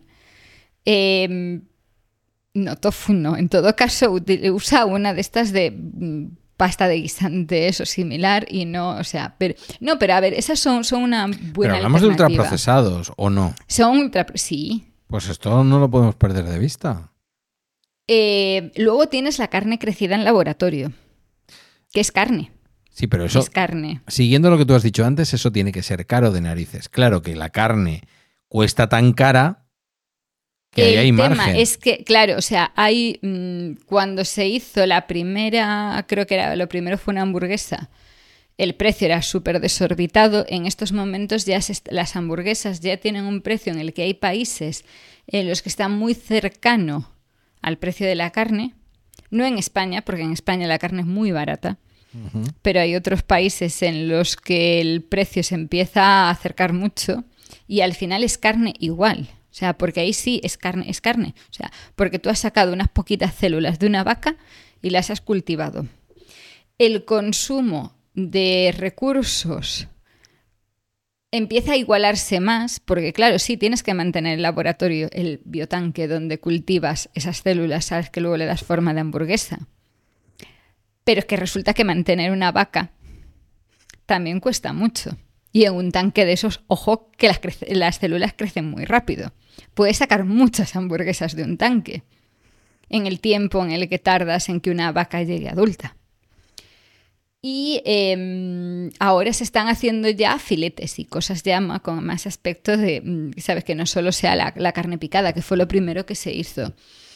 no, tofu no. En todo caso, usa una de estas de pasta de guisantes o similar y no, o sea, pero a ver, esas son una buena Pero hablamos de ultraprocesados, ¿o no? Sí. Pues esto no lo podemos perder de vista. Luego tienes la carne crecida en laboratorio, que es carne. Sí, pero eso, es carne. Siguiendo lo que tú has dicho antes, eso tiene que ser caro de narices. Claro que la carne cuesta tan cara que ahí hay margen. El tema es que, claro, o sea, cuando se hizo la primera, creo que lo primero fue una hamburguesa, el precio era súper desorbitado. En estos momentos ya las hamburguesas ya tienen un precio en el que hay países en los que está muy cercano al precio de la carne. No en España, porque en España la carne es muy barata. Pero hay otros países en los que el precio se empieza a acercar mucho y al final es carne igual. O sea, porque ahí sí es carne. O sea, porque tú has sacado unas poquitas células de una vaca y las has cultivado. El consumo de recursos empieza a igualarse más porque, claro, sí, tienes que mantener el laboratorio, el biotanque donde cultivas esas células, sabes que luego le das forma de hamburguesa. Pero es que resulta que mantener una vaca también cuesta mucho. Y en un tanque de esos, ojo, que las células crecen muy rápido. Puedes sacar muchas hamburguesas de un tanque en el tiempo en el que tardas en que una vaca llegue adulta. Y ahora se están haciendo ya filetes y cosas ya con más aspectos de, sabes, que no solo sea la carne picada, que fue lo primero que se hizo.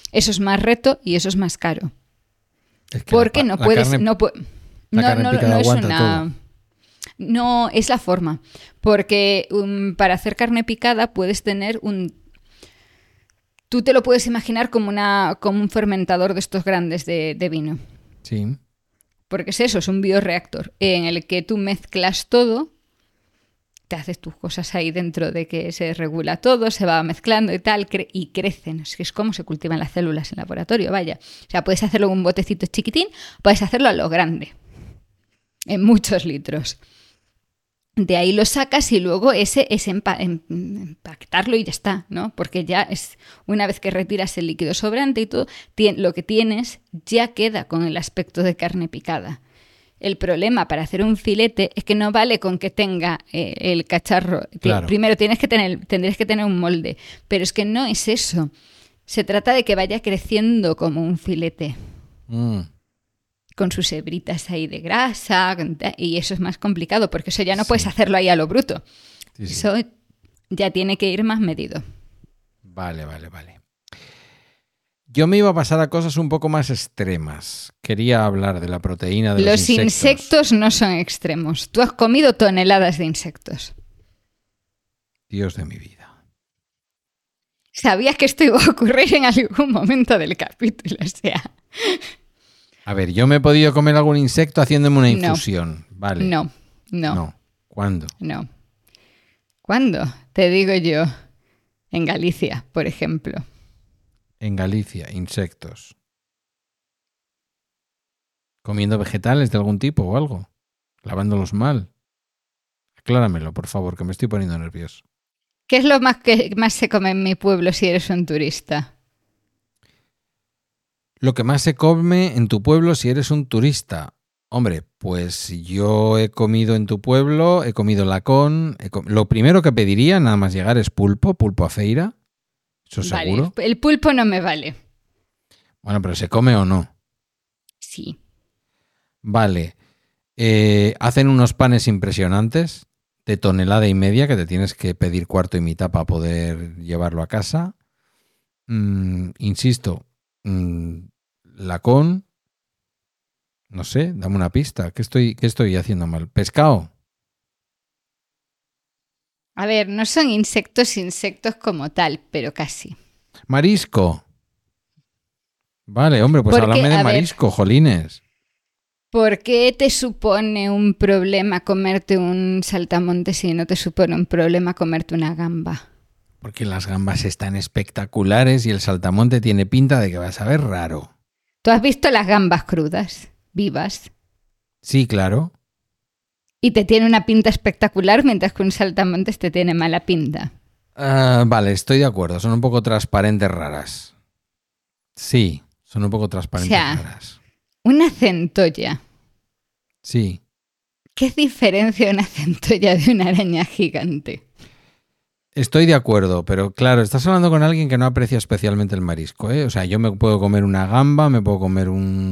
Eso es más reto y eso es más caro. Es que Porque la carne picada es aguanta una... todo. No, es la forma. Porque para hacer carne picada puedes tener un... Tú te lo puedes imaginar como un fermentador de estos grandes de vino. Sí. Porque es eso, es un bioreactor en el que tú mezclas todo, te haces tus cosas ahí dentro de que se regula todo, se va mezclando y tal, y crecen. Es como se cultivan las células en laboratorio, vaya. O sea, puedes hacerlo en un botecito chiquitín, puedes hacerlo a lo grande, en muchos litros. De ahí lo sacas y luego ese es empaquetarlo y ya está, ¿no? Porque ya es una vez que retiras el líquido sobrante y todo, lo que tienes ya queda con el aspecto de carne picada. El problema para hacer un filete es que no vale con que tenga el cacharro. Claro. Primero tendrías que tener un molde, pero es que no es eso. Se trata de que vaya creciendo como un filete. Con sus hebritas ahí de grasa, y eso es más complicado, porque eso ya no puedes hacerlo ahí a lo bruto. Sí. Eso ya tiene que ir más medido. Vale. Yo me iba a pasar a cosas un poco más extremas. Quería hablar de la proteína de los insectos. Los insectos no son extremos. Tú has comido toneladas de insectos. Dios de mi vida. Sabías que esto iba a ocurrir en algún momento del capítulo, o sea... A ver, yo me he podido comer algún insecto haciéndome una infusión. No. Vale. No. ¿Cuándo? No. ¿Cuándo? Te digo yo. En Galicia, por ejemplo. En Galicia, insectos. ¿Comiendo vegetales de algún tipo o algo? ¿Lavándolos mal? Acláramelo, por favor, que me estoy poniendo nervioso. ¿Qué es lo que más se come en mi pueblo si eres un turista? Lo que más se come en tu pueblo si eres un turista. Hombre, pues yo he comido en tu pueblo, he comido lacón. Lo primero que pediría nada más llegar es pulpo a feira. Eso seguro. Vale, el pulpo no me vale. Bueno, pero ¿se come o no? Sí. Vale. Hacen unos panes impresionantes de 1,5 toneladas que te tienes que pedir 1/4 y mitad para poder llevarlo a casa. Insisto, lacón, no sé, dame una pista. ¿Qué estoy haciendo mal? ¿Pescado? A ver, no son insectos como tal, pero casi. Marisco. Vale, hombre, pues háblame de marisco, jolines. ¿Por qué te supone un problema comerte un saltamontes si no te supone un problema comerte una gamba? Porque las gambas están espectaculares y el saltamonte tiene pinta de que va a saber raro. ¿Tú has visto las gambas crudas, vivas? Sí, claro. Y te tiene una pinta espectacular, mientras que un saltamontes te tiene mala pinta. Vale, estoy de acuerdo. Son un poco transparentes raras. Sí, son un poco transparentes raras. Una centolla. Sí. ¿Qué diferencia una centolla de una araña gigante? Estoy de acuerdo, pero claro, estás hablando con alguien que no aprecia especialmente el marisco, ¿eh? O sea, yo me puedo comer una gamba, me puedo comer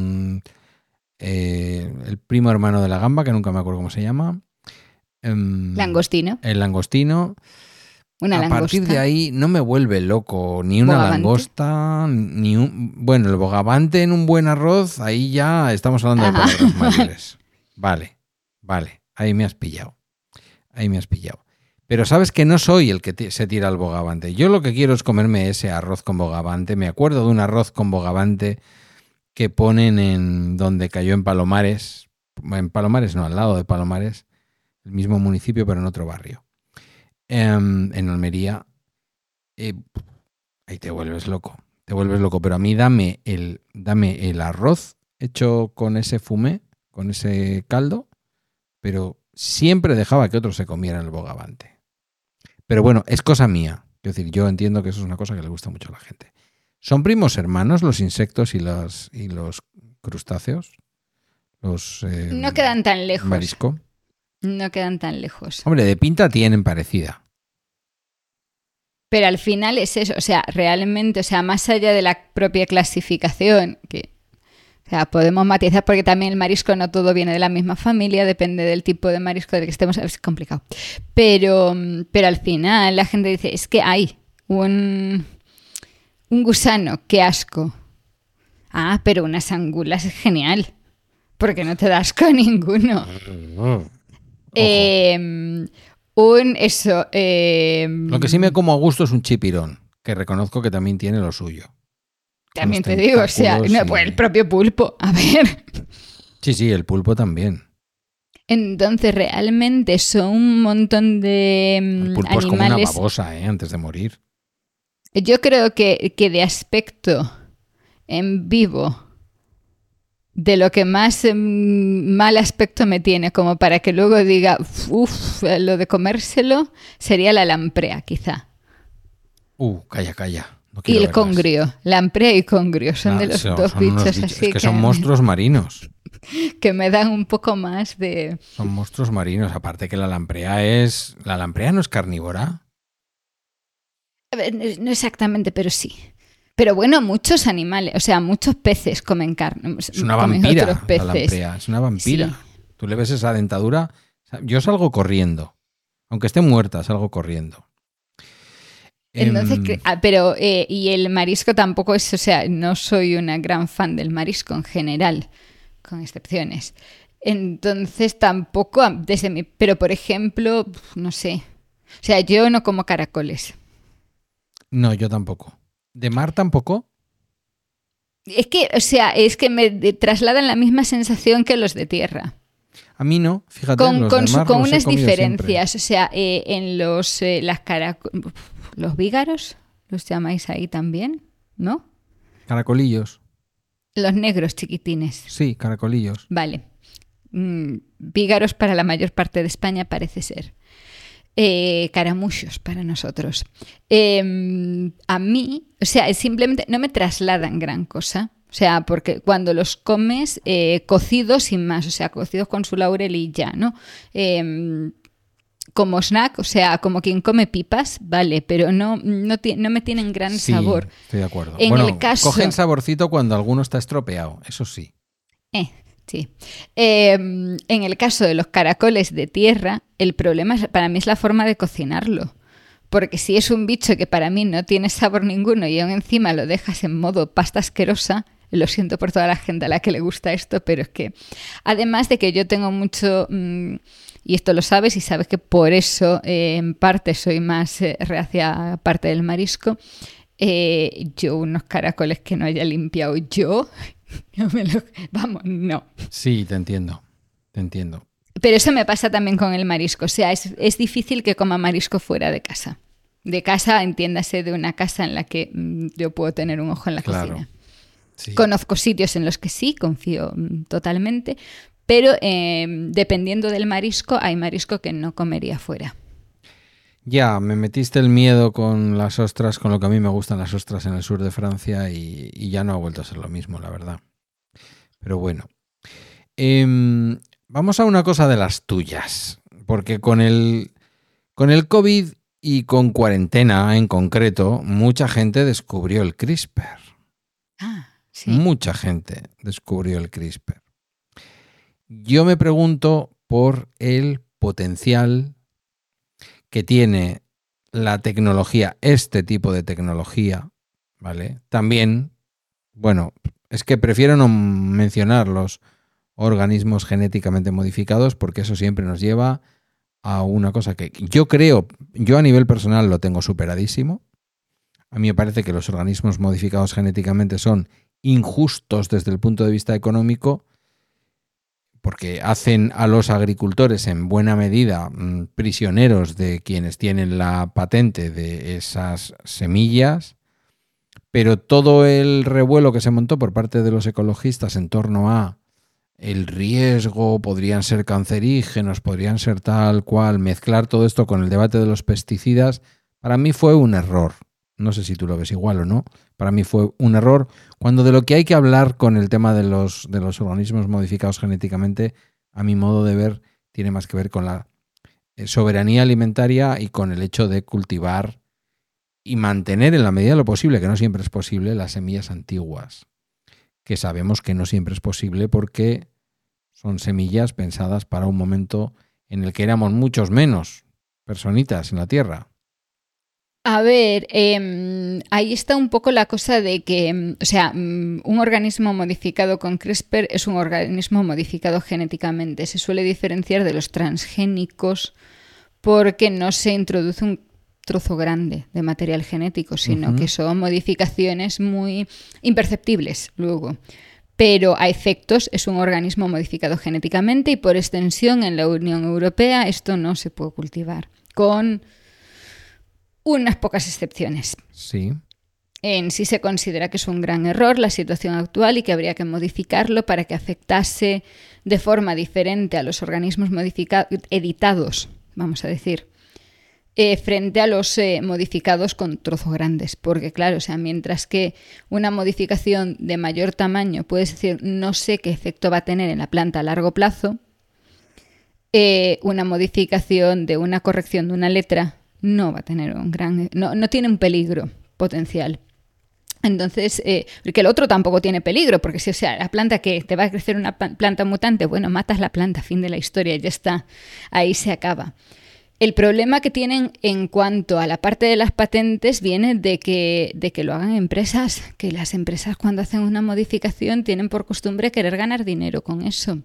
el primo hermano de la gamba, que nunca me acuerdo cómo se llama. Langostino. El langostino. Una langosta. A partir de ahí no me vuelve loco ni una ¿Bogavante? Langosta, ni Bueno, el bogavante en un buen arroz, ahí ya estamos hablando de palabras mayores. Vale. Ahí me has pillado. Pero sabes que no soy el que se tira al bogavante. Yo lo que quiero es comerme ese arroz con bogavante. Me acuerdo de un arroz con bogavante que ponen en donde cayó en Palomares. En Palomares no, al lado de Palomares. El mismo municipio, pero en otro barrio. En Almería. Ahí te vuelves loco. Pero a mí dame el arroz hecho con ese fumé, con ese caldo, pero siempre dejaba que otros se comieran el bogavante. Pero bueno, es cosa mía. Es decir, yo entiendo que eso es una cosa que le gusta mucho a la gente. ¿Son primos hermanos los insectos y los crustáceos? No quedan tan lejos. Marisco. No quedan tan lejos. Hombre, de pinta tienen parecida. Pero al final es eso, o sea, realmente, o sea, más allá de la propia clasificación, que, o sea, podemos matizar porque también el marisco no todo viene de la misma familia, depende del tipo de marisco del que estemos, es complicado. Pero al final la gente dice, es que hay Un gusano, qué asco. Ah, pero unas angulas es genial. Porque no te da asco ninguno. Lo que sí me como a gusto es un chipirón, que reconozco que también tiene lo suyo. También te digo, o sea, no, pues el propio pulpo. A ver. Sí, el pulpo también. Entonces, realmente son un montón de El pulpo animales. es como una babosa, antes de morir. Yo creo que de aspecto en vivo, de lo que más mal aspecto me tiene, como para que luego diga, uff, lo de comérselo, sería la lamprea, quizá. Calla. No Y el verlas. congrio. Lamprea y congrio son de los dos bichos así es que son monstruos marinos. que me dan un poco más de... Son monstruos marinos. Aparte que la lamprea no es carnívora. A ver, no exactamente, pero sí. Pero bueno, muchos animales, o sea, muchos peces comen carne. Es una comen vampira, otros peces. la lamprea. Es una vampira. Sí. Tú le ves esa dentadura. Yo salgo corriendo. Aunque esté muerta, salgo corriendo. Entonces, pero y el marisco tampoco es, o sea, no soy una gran fan del marisco en general, con excepciones. Entonces tampoco, pero por ejemplo, no sé, o sea, yo no como caracoles. No, yo tampoco. ¿De mar tampoco? Es que, o sea, es que me trasladan la misma sensación que los de tierra. A mí no, fíjate. Con los unas he comido diferencias, siempre. o sea, en los vígaros, los llamáis ahí también, ¿no? Caracolillos. Los negros chiquitines. Sí, caracolillos. Vale. Vígaros para la mayor parte de España parece ser. Caramuchos para nosotros. A mí, o sea, simplemente no me trasladan gran cosa. O sea, porque cuando los comes cocidos sin más, o sea, cocidos con su laurel y ya, ¿no? Como snack, o sea, como quien come pipas, vale, pero no me tienen gran sabor. Estoy de acuerdo. En el caso... cogen saborcito cuando alguno está estropeado, eso sí. Sí. En el caso de los caracoles de tierra, el problema para mí es la forma de cocinarlo. Porque si es un bicho que para mí no tiene sabor ninguno y aún encima lo dejas en modo pasta asquerosa, lo siento por toda la gente a la que le gusta esto, pero es que además de que yo tengo mucho, y esto lo sabes y sabes que por eso en parte soy más reacia a parte del marisco, yo unos caracoles que no haya limpiado yo, no. Sí, te entiendo. Pero eso me pasa también con el marisco. O sea, es difícil que coma marisco fuera de casa. De casa, entiéndase, de una casa en la que yo puedo tener un ojo en la cocina. Sí. Conozco sitios en los que sí, confío totalmente, pero dependiendo del marisco, hay marisco que no comería fuera. Ya, me metiste el miedo con las ostras, con lo que a mí me gustan las ostras en el sur de Francia y ya no ha vuelto a ser lo mismo, la verdad. Pero bueno. Vamos a una cosa de las tuyas, porque con el COVID y con cuarentena en concreto, mucha gente descubrió el CRISPR. Sí. Mucha gente descubrió el CRISPR. Yo me pregunto por el potencial que tiene la tecnología, este tipo de tecnología, ¿vale? También, bueno, es que prefiero no mencionar los organismos genéticamente modificados porque eso siempre nos lleva a una cosa que yo a nivel personal lo tengo superadísimo. A mí me parece que los organismos modificados genéticamente son injustos desde el punto de vista económico porque hacen a los agricultores en buena medida prisioneros de quienes tienen la patente de esas semillas, pero todo el revuelo que se montó por parte de los ecologistas en torno a el riesgo, podrían ser cancerígenos, podrían ser tal cual, mezclar todo esto con el debate de los pesticidas, para mí fue un error. No sé si tú lo ves igual o no. Para mí fue un error cuando de lo que hay que hablar con el tema de los organismos modificados genéticamente, a mi modo de ver, tiene más que ver con la soberanía alimentaria y con el hecho de cultivar y mantener en la medida de lo posible, que no siempre es posible, las semillas antiguas, que sabemos que no siempre es posible porque son semillas pensadas para un momento en el que éramos muchos menos personitas en la Tierra. A ver, ahí está un poco la cosa de que, o sea, un organismo modificado con CRISPR es un organismo modificado genéticamente. Se suele diferenciar de los transgénicos porque no se introduce un trozo grande de material genético, sino que son modificaciones muy imperceptibles luego. Pero a efectos es un organismo modificado genéticamente y por extensión en la Unión Europea esto no se puede cultivar, con unas pocas excepciones. Sí. En sí se considera que es un gran error la situación actual y que habría que modificarlo para que afectase de forma diferente a los organismos editados, vamos a decir, frente a los modificados con trozos grandes. Porque claro, o sea, mientras que una modificación de mayor tamaño, puedes decir, no sé qué efecto va a tener en la planta a largo plazo, una modificación de una corrección de una letra no va a tener no tiene un peligro potencial. Entonces, porque el otro tampoco tiene peligro, porque si, o sea, la planta que te va a crecer una planta mutante, bueno, matas la planta, fin de la historia, ya está, ahí se acaba. El problema que tienen en cuanto a la parte de las patentes viene de que lo hagan empresas, que las empresas cuando hacen una modificación tienen por costumbre querer ganar dinero con eso.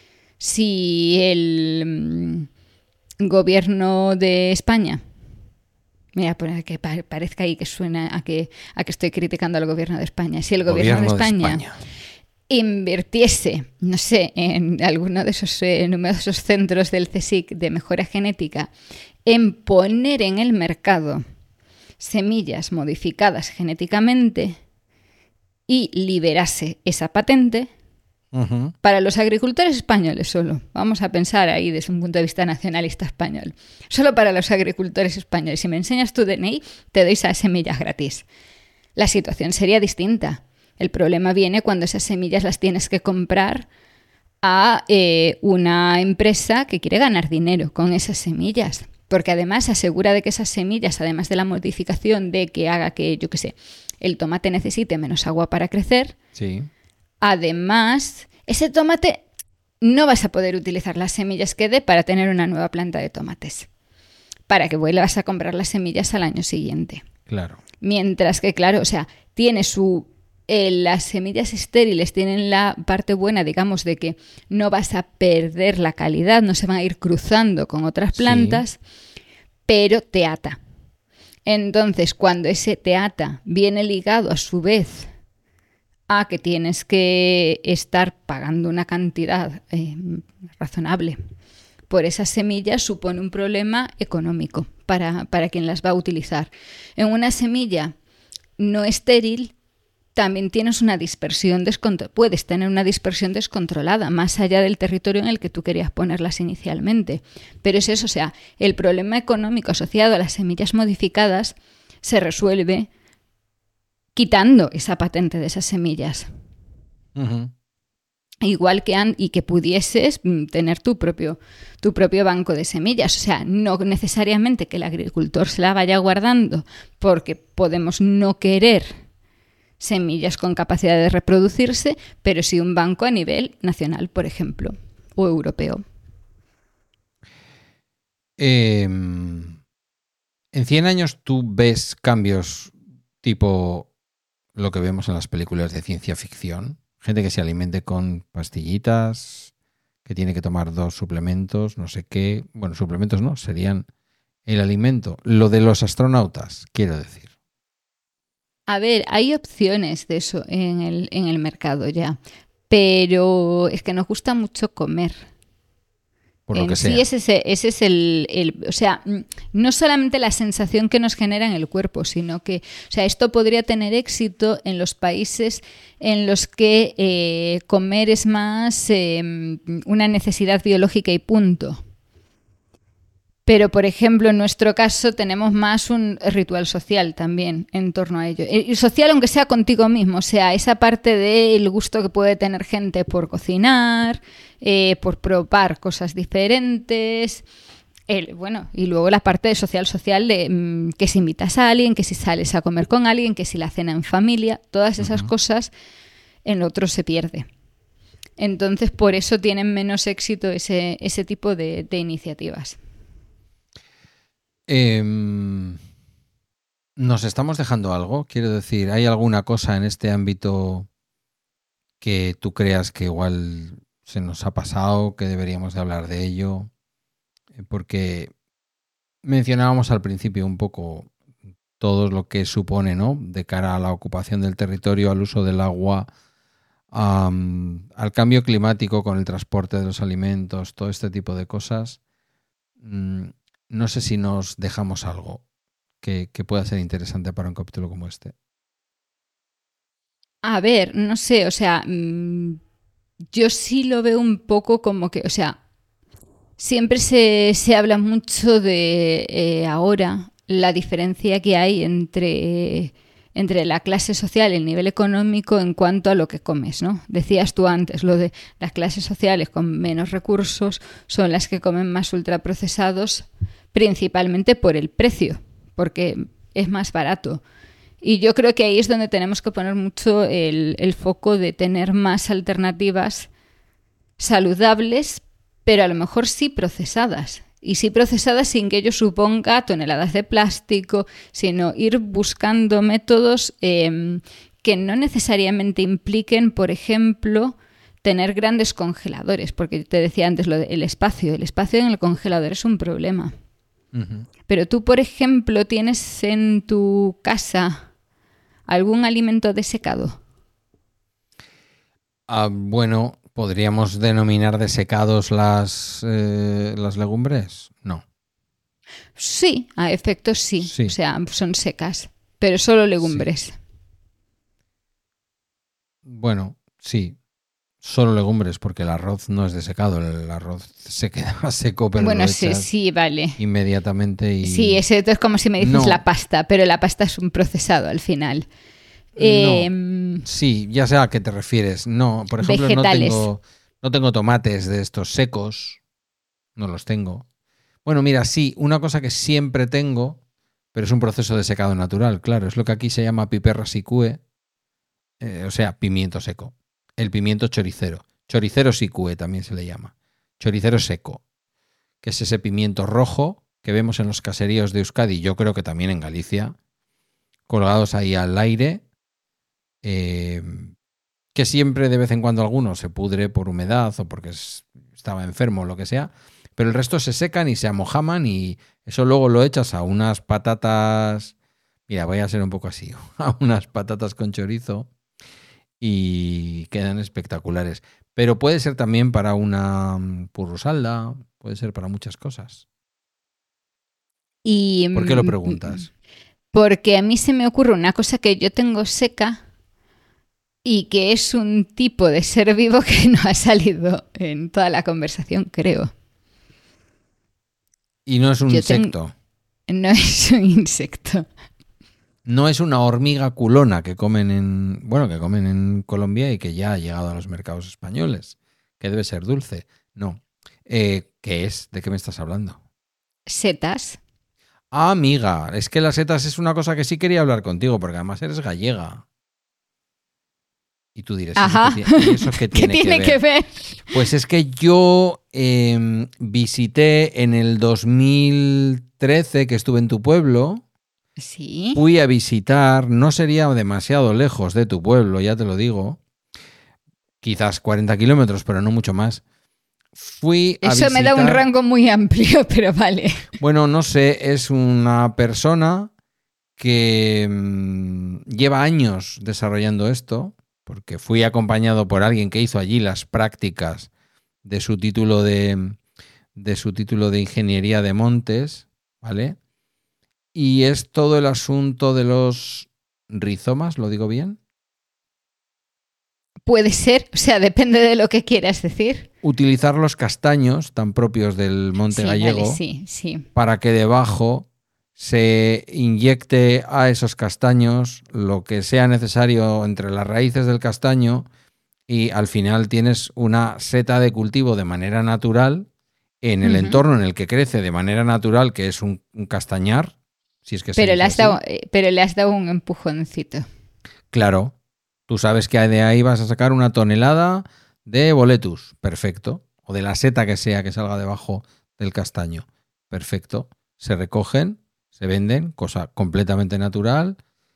Si el gobierno de España, mira, para que parezca ahí que suena a que estoy criticando al gobierno de España, si el gobierno de España invirtiese, no sé, en alguno de esos numerosos centros del CSIC de mejora genética, en poner en el mercado semillas modificadas genéticamente y liberase esa patente, para los agricultores españoles solo, vamos a pensar ahí desde un punto de vista nacionalista español, solo para los agricultores españoles, si me enseñas tu DNI, te doy esas semillas gratis. La situación sería distinta. El problema viene cuando esas semillas las tienes que comprar a una empresa que quiere ganar dinero con esas semillas. Porque además asegura de que esas semillas, además de la modificación de que haga que, yo qué sé, el tomate necesite menos agua para crecer, sí. Además, ese tomate no vas a poder utilizar las semillas que dé para tener una nueva planta de tomates. Para que vuelvas a comprar las semillas al año siguiente. Claro. Mientras que, claro, o sea, tiene las semillas estériles tienen la parte buena, digamos, de que no vas a perder la calidad, no se van a ir cruzando con otras plantas, pero te ata. Entonces, cuando ese te ata viene ligado a su vez a que tienes que estar pagando una cantidad razonable por esas semillas, supone un problema económico para quien las va a utilizar. En una semilla no estéril también tienes una dispersión puedes tener una dispersión descontrolada más allá del territorio en el que tú querías ponerlas inicialmente. Pero es eso, o sea, el problema económico asociado a las semillas modificadas se resuelve quitando esa patente de esas semillas. Igual que pudieses tener tu propio banco de semillas. O sea, no necesariamente que el agricultor se la vaya guardando porque podemos no querer semillas con capacidad de reproducirse, pero sí un banco a nivel nacional, por ejemplo, o europeo. En 100 años tú ves cambios tipo lo que vemos en las películas de ciencia ficción, gente que se alimente con pastillitas, que tiene que tomar 2 suplementos, no sé qué, bueno, suplementos no, serían el alimento, lo de los astronautas, quiero decir. A ver, hay opciones de eso en el mercado ya, pero es que nos gusta mucho comer. Por lo que sea. Sí, ese es o sea, no solamente la sensación que nos genera en el cuerpo, sino que, o sea, esto podría tener éxito en los países en los que comer es más una necesidad biológica y punto. Pero, por ejemplo, en nuestro caso tenemos más un ritual social también en torno a ello. Y social, aunque sea contigo mismo, o sea, esa parte del gusto que puede tener gente por cocinar, por probar cosas diferentes. Bueno, y luego la parte de social de que si invitas a alguien, que si sales a comer con alguien, que si la cena en familia, todas esas cosas en otro se pierde. Entonces, por eso tienen menos éxito ese tipo de iniciativas. ¿Nos estamos dejando algo? Quiero decir, ¿hay alguna cosa en este ámbito que tú creas que igual se nos ha pasado, que deberíamos de hablar de ello? Porque mencionábamos al principio un poco todo lo que supone, ¿no? De cara a la ocupación del territorio, al uso del agua, al cambio climático con el transporte de los alimentos, todo este tipo de cosas. No sé si nos dejamos algo que pueda ser interesante para un capítulo como este. A ver, no sé, o sea, yo sí lo veo un poco como que, o sea, siempre se habla mucho de ahora la diferencia que hay entre la clase social y el nivel económico en cuanto a lo que comes, ¿no? Decías tú antes, lo de las clases sociales con menos recursos son las que comen más ultraprocesados, principalmente por el precio, porque es más barato. Y yo creo que ahí es donde tenemos que poner mucho el foco de tener más alternativas saludables, pero a lo mejor sí procesadas. Y sí procesadas sin que ello suponga toneladas de plástico, sino ir buscando métodos que no necesariamente impliquen, por ejemplo, tener grandes congeladores, porque te decía antes lo del espacio. El espacio en el congelador es un problema. Uh-huh. Pero tú, por ejemplo, ¿tienes en tu casa algún alimento desecado? Bueno, ¿podríamos denominar desecados las legumbres? No. Sí, a efectos sí. O sea, son secas, pero solo legumbres. Sí. Bueno, sí. Solo legumbres, porque el arroz no es desecado, el arroz se queda seco, pero bueno, lo echas sí, vale. Inmediatamente. Y... Sí, eso es como si me dices la pasta, pero la pasta es un procesado al final. No. Sí, ya sé a qué te refieres. No, por ejemplo, vegetales. No tengo tomates de estos secos, no los tengo. Bueno, mira, sí, una cosa que siempre tengo, pero es un proceso de secado natural, claro, es lo que aquí se llama piperra sicue, o sea, pimiento seco. El pimiento choricero. Choricero sicue también se le llama. Choricero seco, que es ese pimiento rojo que vemos en los caseríos de Euskadi, yo creo que también en Galicia, colgados ahí al aire, que siempre de vez en cuando alguno se pudre por humedad o porque estaba enfermo o lo que sea, pero el resto se secan y se amojaman y eso luego lo echas a unas patatas, mira, voy a ser un poco así, a unas patatas con chorizo y quedan espectaculares. Pero puede ser también para una purrusalda, puede ser para muchas cosas. ¿Por qué lo preguntas? Porque a mí se me ocurre una cosa que yo tengo seca y que es un tipo de ser vivo que no ha salido en toda la conversación, creo. ¿Y no es un insecto? No es un insecto. No es una hormiga culona que comen en Colombia y que ya ha llegado a los mercados españoles, que debe ser dulce. No. ¿Qué es? ¿De qué me estás hablando? Setas. Ah, amiga, es que las setas es una cosa que sí quería hablar contigo, porque además eres gallega. Y tú dirás, ajá. ¿eso qué tiene, ¿Qué tiene que ver? Pues es que yo visité en el 2013, que estuve en tu pueblo. Sí. Fui a visitar, no sería demasiado lejos de tu pueblo, ya te lo digo. Quizás 40 kilómetros, pero no mucho más. Fui a visitar... me da un rango muy amplio, pero vale. Bueno, no sé, es una persona que lleva años desarrollando esto, porque fui acompañado por alguien que hizo allí las prácticas de su título de ingeniería de montes, ¿vale? Y es todo el asunto de los rizomas, ¿lo digo bien? Puede ser, o sea, depende de lo que quieras decir. Utilizar los castaños tan propios del monte gallego, vale, sí. Para que debajo se inyecte a esos castaños lo que sea necesario entre las raíces del castaño y al final tienes una seta de cultivo de manera natural en el entorno en el que crece de manera natural, que es un castañar. Si es que pero le has dado un empujoncito. Claro. Tú sabes que de ahí vas a sacar una tonelada de boletus. Perfecto. O de la seta que sea que salga debajo del castaño. Perfecto. Se recogen Se venden, cosa completamente natural.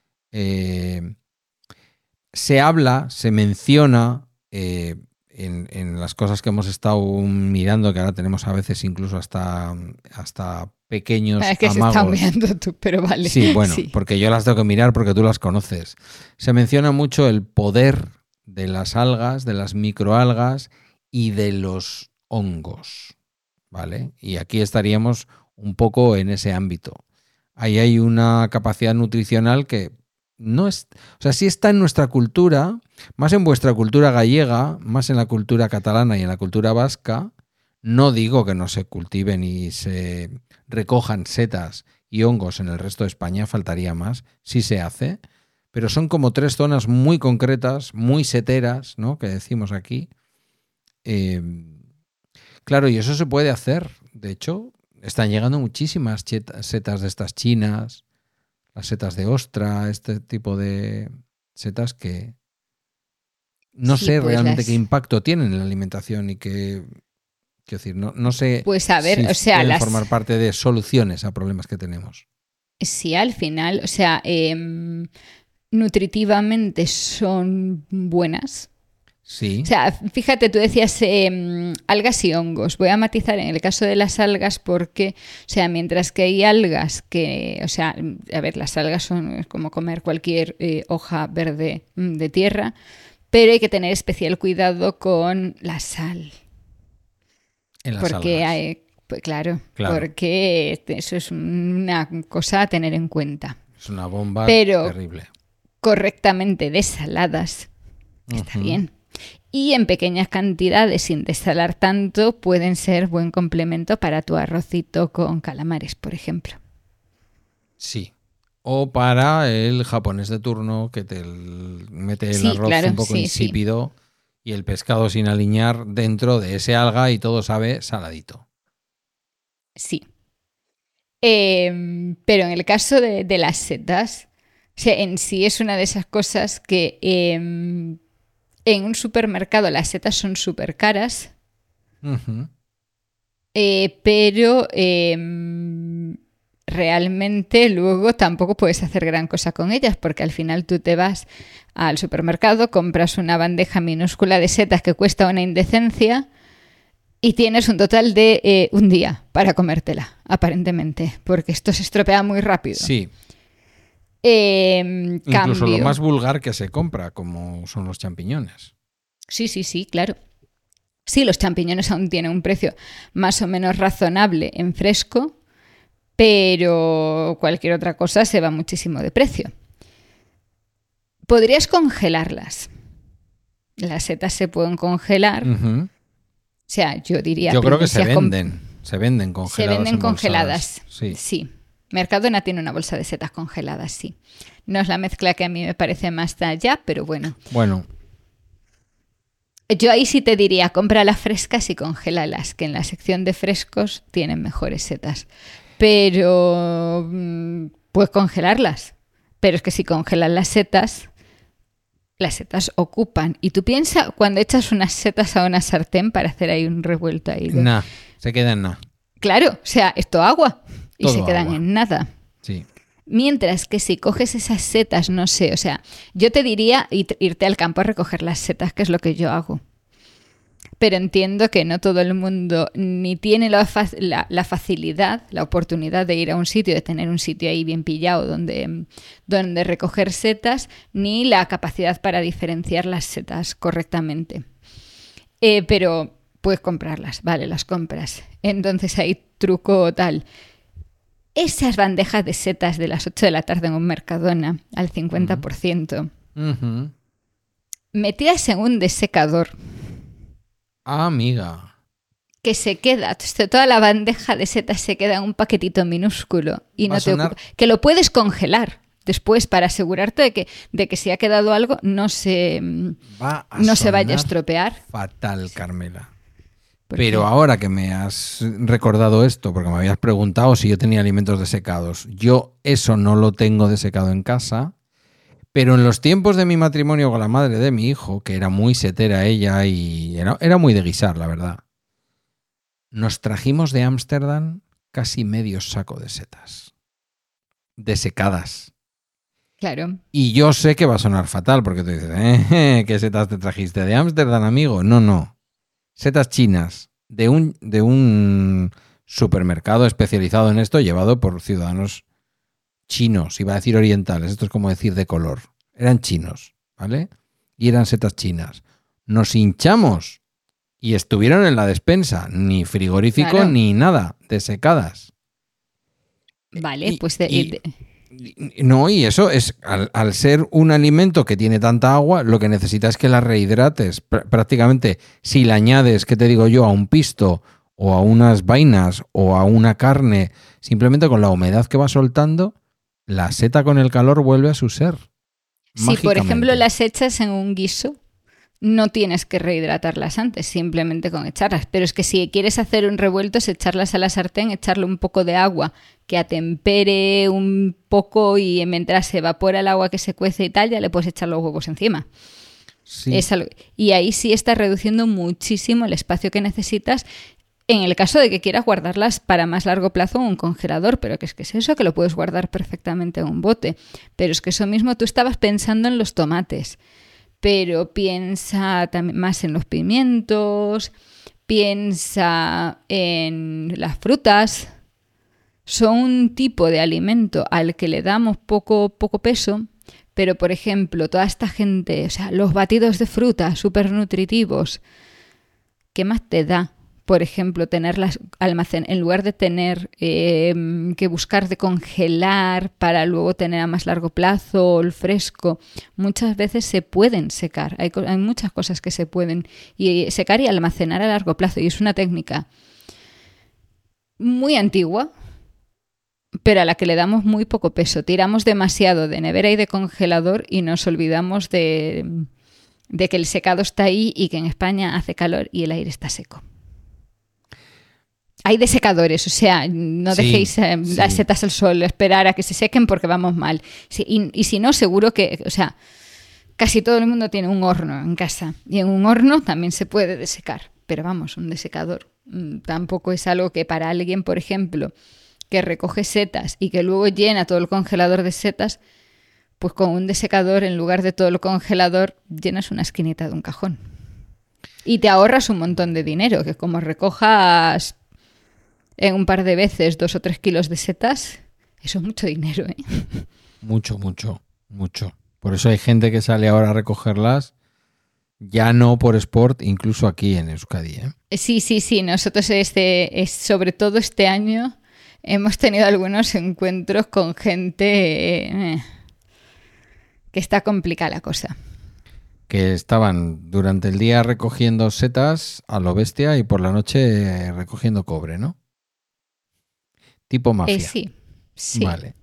Se habla, se menciona en las cosas que hemos estado mirando, que ahora tenemos a veces incluso hasta pequeños Es que amagos. se están mirando tú, pero vale. Sí, bueno, porque yo las tengo que mirar porque tú las conoces. Se menciona mucho el poder de las algas, de las microalgas y de los hongos, ¿vale? Y aquí estaríamos un poco en ese ámbito. Ahí hay una capacidad nutricional que no es, o sea, sí está en nuestra cultura, más en vuestra cultura gallega, más en la cultura catalana y en la cultura vasca. No digo que no se cultiven y se recojan setas y hongos en el resto de España, faltaría más, sí se hace, pero son como 3 zonas muy concretas, muy seteras, ¿no?, que decimos aquí. Claro, y eso se puede hacer. De hecho, están llegando muchísimas setas de estas chinas, las setas de ostra, este tipo de setas que no sé pues realmente qué impacto tienen en la alimentación y qué, quiero decir, no sé pues a ver, si o sea, pueden formar parte de soluciones a problemas que tenemos. Sí, al final, o sea, nutritivamente son buenas. Sí. O sea, fíjate, tú decías algas y hongos. Voy a matizar en el caso de las algas porque, o sea, mientras que hay algas que, o sea, a ver, las algas son como comer cualquier hoja verde de tierra, pero hay que tener especial cuidado con la sal. En las porque algas. Pues claro, Claro. porque eso es una cosa a tener en cuenta. Es una bomba Pero terrible. correctamente desaladas, está bien. Y en pequeñas cantidades, sin desalar tanto, pueden ser buen complemento para tu arrocito con calamares, por ejemplo. Sí. O para el japonés de turno que te mete el arroz claro, un poco sí, insípido y el pescado sin aliñar dentro de ese alga y todo sabe saladito. Sí. Pero en el caso de las setas, o sea, en sí es una de esas cosas que en un supermercado las setas son súper caras, pero realmente luego tampoco puedes hacer gran cosa con ellas, porque al final tú te vas al supermercado, compras una bandeja minúscula de setas que cuesta una indecencia y tienes un total de un día para comértela, aparentemente, porque esto se estropea muy rápido. Sí. Incluso Incluso lo más vulgar que se compra, como son los champiñones. Sí, claro. Sí, los champiñones aún tienen un precio más o menos razonable en fresco, pero cualquier otra cosa se va muchísimo de precio. Podrías congelarlas. Las setas se pueden congelar. O sea, yo diría... Yo creo que se venden. Se venden congeladas. Se venden congeladas. Sí. Mercadona tiene una bolsa de setas congeladas, sí. No es la mezcla que a mí me parece más allá, pero bueno. Bueno. Yo ahí sí te diría, cómpralas frescas y congélalas, que en la sección de frescos tienen mejores setas. Pero puedes congelarlas. Pero es que si congelas las setas ocupan. Y tú piensas cuando echas unas setas a una sartén para hacer ahí un revuelto ahí. Nah, se queda en nada. Claro, o sea, esto agua y Todo se quedan agua. en nada. Sí. Mientras que si coges esas setas, no sé, o sea, yo te diría irte al campo a recoger las setas, que es lo que yo hago. Pero entiendo que no todo el mundo ni tiene la facilidad, la oportunidad de ir a un sitio, de tener un sitio ahí bien pillado donde recoger setas, ni la capacidad para diferenciar las setas correctamente. Pero puedes comprarlas, vale, las compras. Entonces hay truco tal. Esas bandejas de setas de las 8 de la tarde en un Mercadona, al 50%, metidas en un desecador. Ah, amiga. Que se queda, toda la bandeja de setas se queda en un paquetito minúsculo y no te ocupa. Que lo puedes congelar después para asegurarte de que si ha quedado algo no se vaya a estropear. Fatal, Carmela. Pero ahora que me has recordado esto, porque me habías preguntado si yo tenía alimentos desecados, yo eso no lo tengo desecado en casa, pero en los tiempos de mi matrimonio con la madre de mi hijo, que era muy setera ella y era muy de guisar, la verdad, nos trajimos de Ámsterdam casi medio saco de setas. desecadas. Claro. Y yo sé que va a sonar fatal porque tú dices, ¿qué setas te trajiste de Ámsterdam, amigo? No. Setas chinas de un supermercado especializado en esto, llevado por ciudadanos chinos, iba a decir orientales, esto es como decir de color. Eran chinos, ¿vale? Y eran setas chinas. Nos hinchamos y estuvieron en la despensa, ni frigorífico Claro. ni nada, desecadas. Vale, pues No, y eso es, al ser un alimento que tiene tanta agua, lo que necesitas es que la rehidrates. Prácticamente, si le añades, ¿qué te digo yo?, a un pisto o a unas vainas o a una carne, simplemente con la humedad que va soltando, la seta con el calor vuelve a su ser. si por ejemplo las echas en un guiso, no tienes que rehidratarlas antes, simplemente con echarlas. Pero es que si quieres hacer un revuelto es echarlas a la sartén, echarle un poco de agua que atempere un poco y mientras se evapora el agua que se cuece y tal, ya le puedes echar los huevos encima. Sí. Y ahí sí estás reduciendo muchísimo el espacio que necesitas en el caso de que quieras guardarlas para más largo plazo en un congelador, pero que es eso, que lo puedes guardar perfectamente en un bote. Pero es que eso mismo tú estabas pensando en los tomates, pero piensa también más en los pimientos, piensa en las frutas. Son un tipo de alimento al que le damos poco peso, pero por ejemplo, toda esta gente, o sea, los batidos de fruta súper nutritivos, ¿qué más te da? Por ejemplo, tenerlas almacén, en lugar de tener que buscar de congelar para luego tener a más largo plazo el fresco, muchas veces se pueden secar. Hay muchas cosas que se pueden secar y almacenar a largo plazo. Y es una técnica muy antigua, pero a la que le damos muy poco peso. Tiramos demasiado de nevera y de congelador y nos olvidamos de que el secado está ahí y que en España hace calor y el aire está seco. Hay desecadores, o sea, no dejéis las setas al sol, esperar a que se sequen porque vamos mal. Sí, y si no, seguro que, o sea, casi todo el mundo tiene un horno en casa y en un horno también se puede desecar. Pero vamos, un desecador tampoco es algo que para alguien, por ejemplo, que recoge setas y que luego llena todo el congelador de setas, pues con un desecador en lugar de todo el congelador llenas una esquinita de un cajón. Y te ahorras un montón de dinero, que como recojas en un par de veces 2 o 3 kilos de setas, eso es mucho dinero, ¿eh? Mucho. Por eso hay gente que sale ahora a recogerlas, ya no por sport, incluso aquí en Euskadi, ¿eh? Sí. Nosotros sobre todo este año hemos tenido algunos encuentros con gente que está complicada la cosa. Que estaban durante el día recogiendo setas a lo bestia y por la noche recogiendo cobre, ¿no? Tipo mafia. Sí. Vale.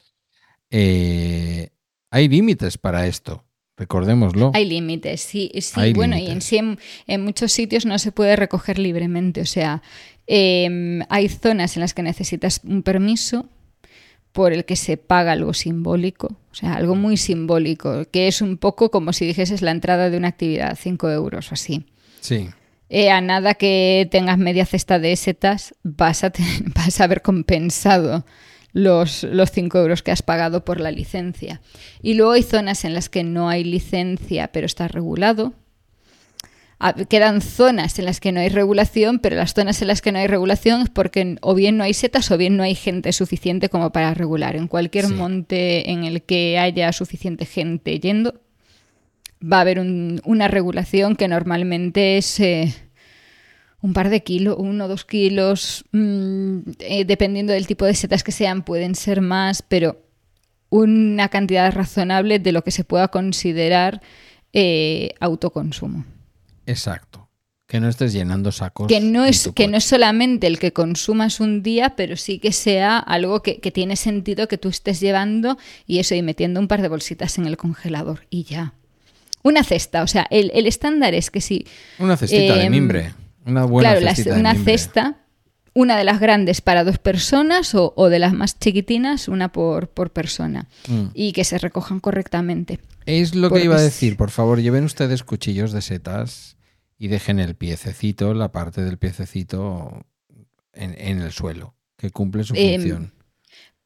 Hay límites para esto, recordémoslo. Hay límites, sí. Hay bueno, límites. y en muchos sitios no se puede recoger libremente. O sea, hay zonas en las que necesitas un permiso por el que se paga algo simbólico, o sea, algo muy simbólico, que es un poco como si dijeses la entrada de una actividad, 5 euros o así. Sí. A nada que tengas media cesta de setas, vas a haber compensado los 5 euros que has pagado por la licencia. Y luego hay zonas en las que no hay licencia, pero está regulado. Quedan zonas en las que no hay regulación, pero las zonas en las que no hay regulación es porque o bien no hay setas o bien no hay gente suficiente como para regular. En cualquier monte en el que haya suficiente gente yendo, va a haber una regulación que normalmente es un par de kilos, 1 o 2 kilos, dependiendo del tipo de setas que sean, pueden ser más, pero una cantidad razonable de lo que se pueda considerar autoconsumo. Exacto. Que no estés llenando sacos. Que no es solamente el que consumas un día, pero sí que sea algo que tiene sentido que tú estés llevando y metiendo un par de bolsitas en el congelador y ya. Una cesta, o sea, el estándar es que si... Una cestita de mimbre. Una buena cestita de mimbre. Cesta, una de las grandes para 2 personas o de las más chiquitinas, una por persona. Y que se recojan correctamente. Es lo que iba a decir. Por favor, lleven ustedes cuchillos de setas y dejen el piececito, la parte del piececito en el suelo, que cumple su función.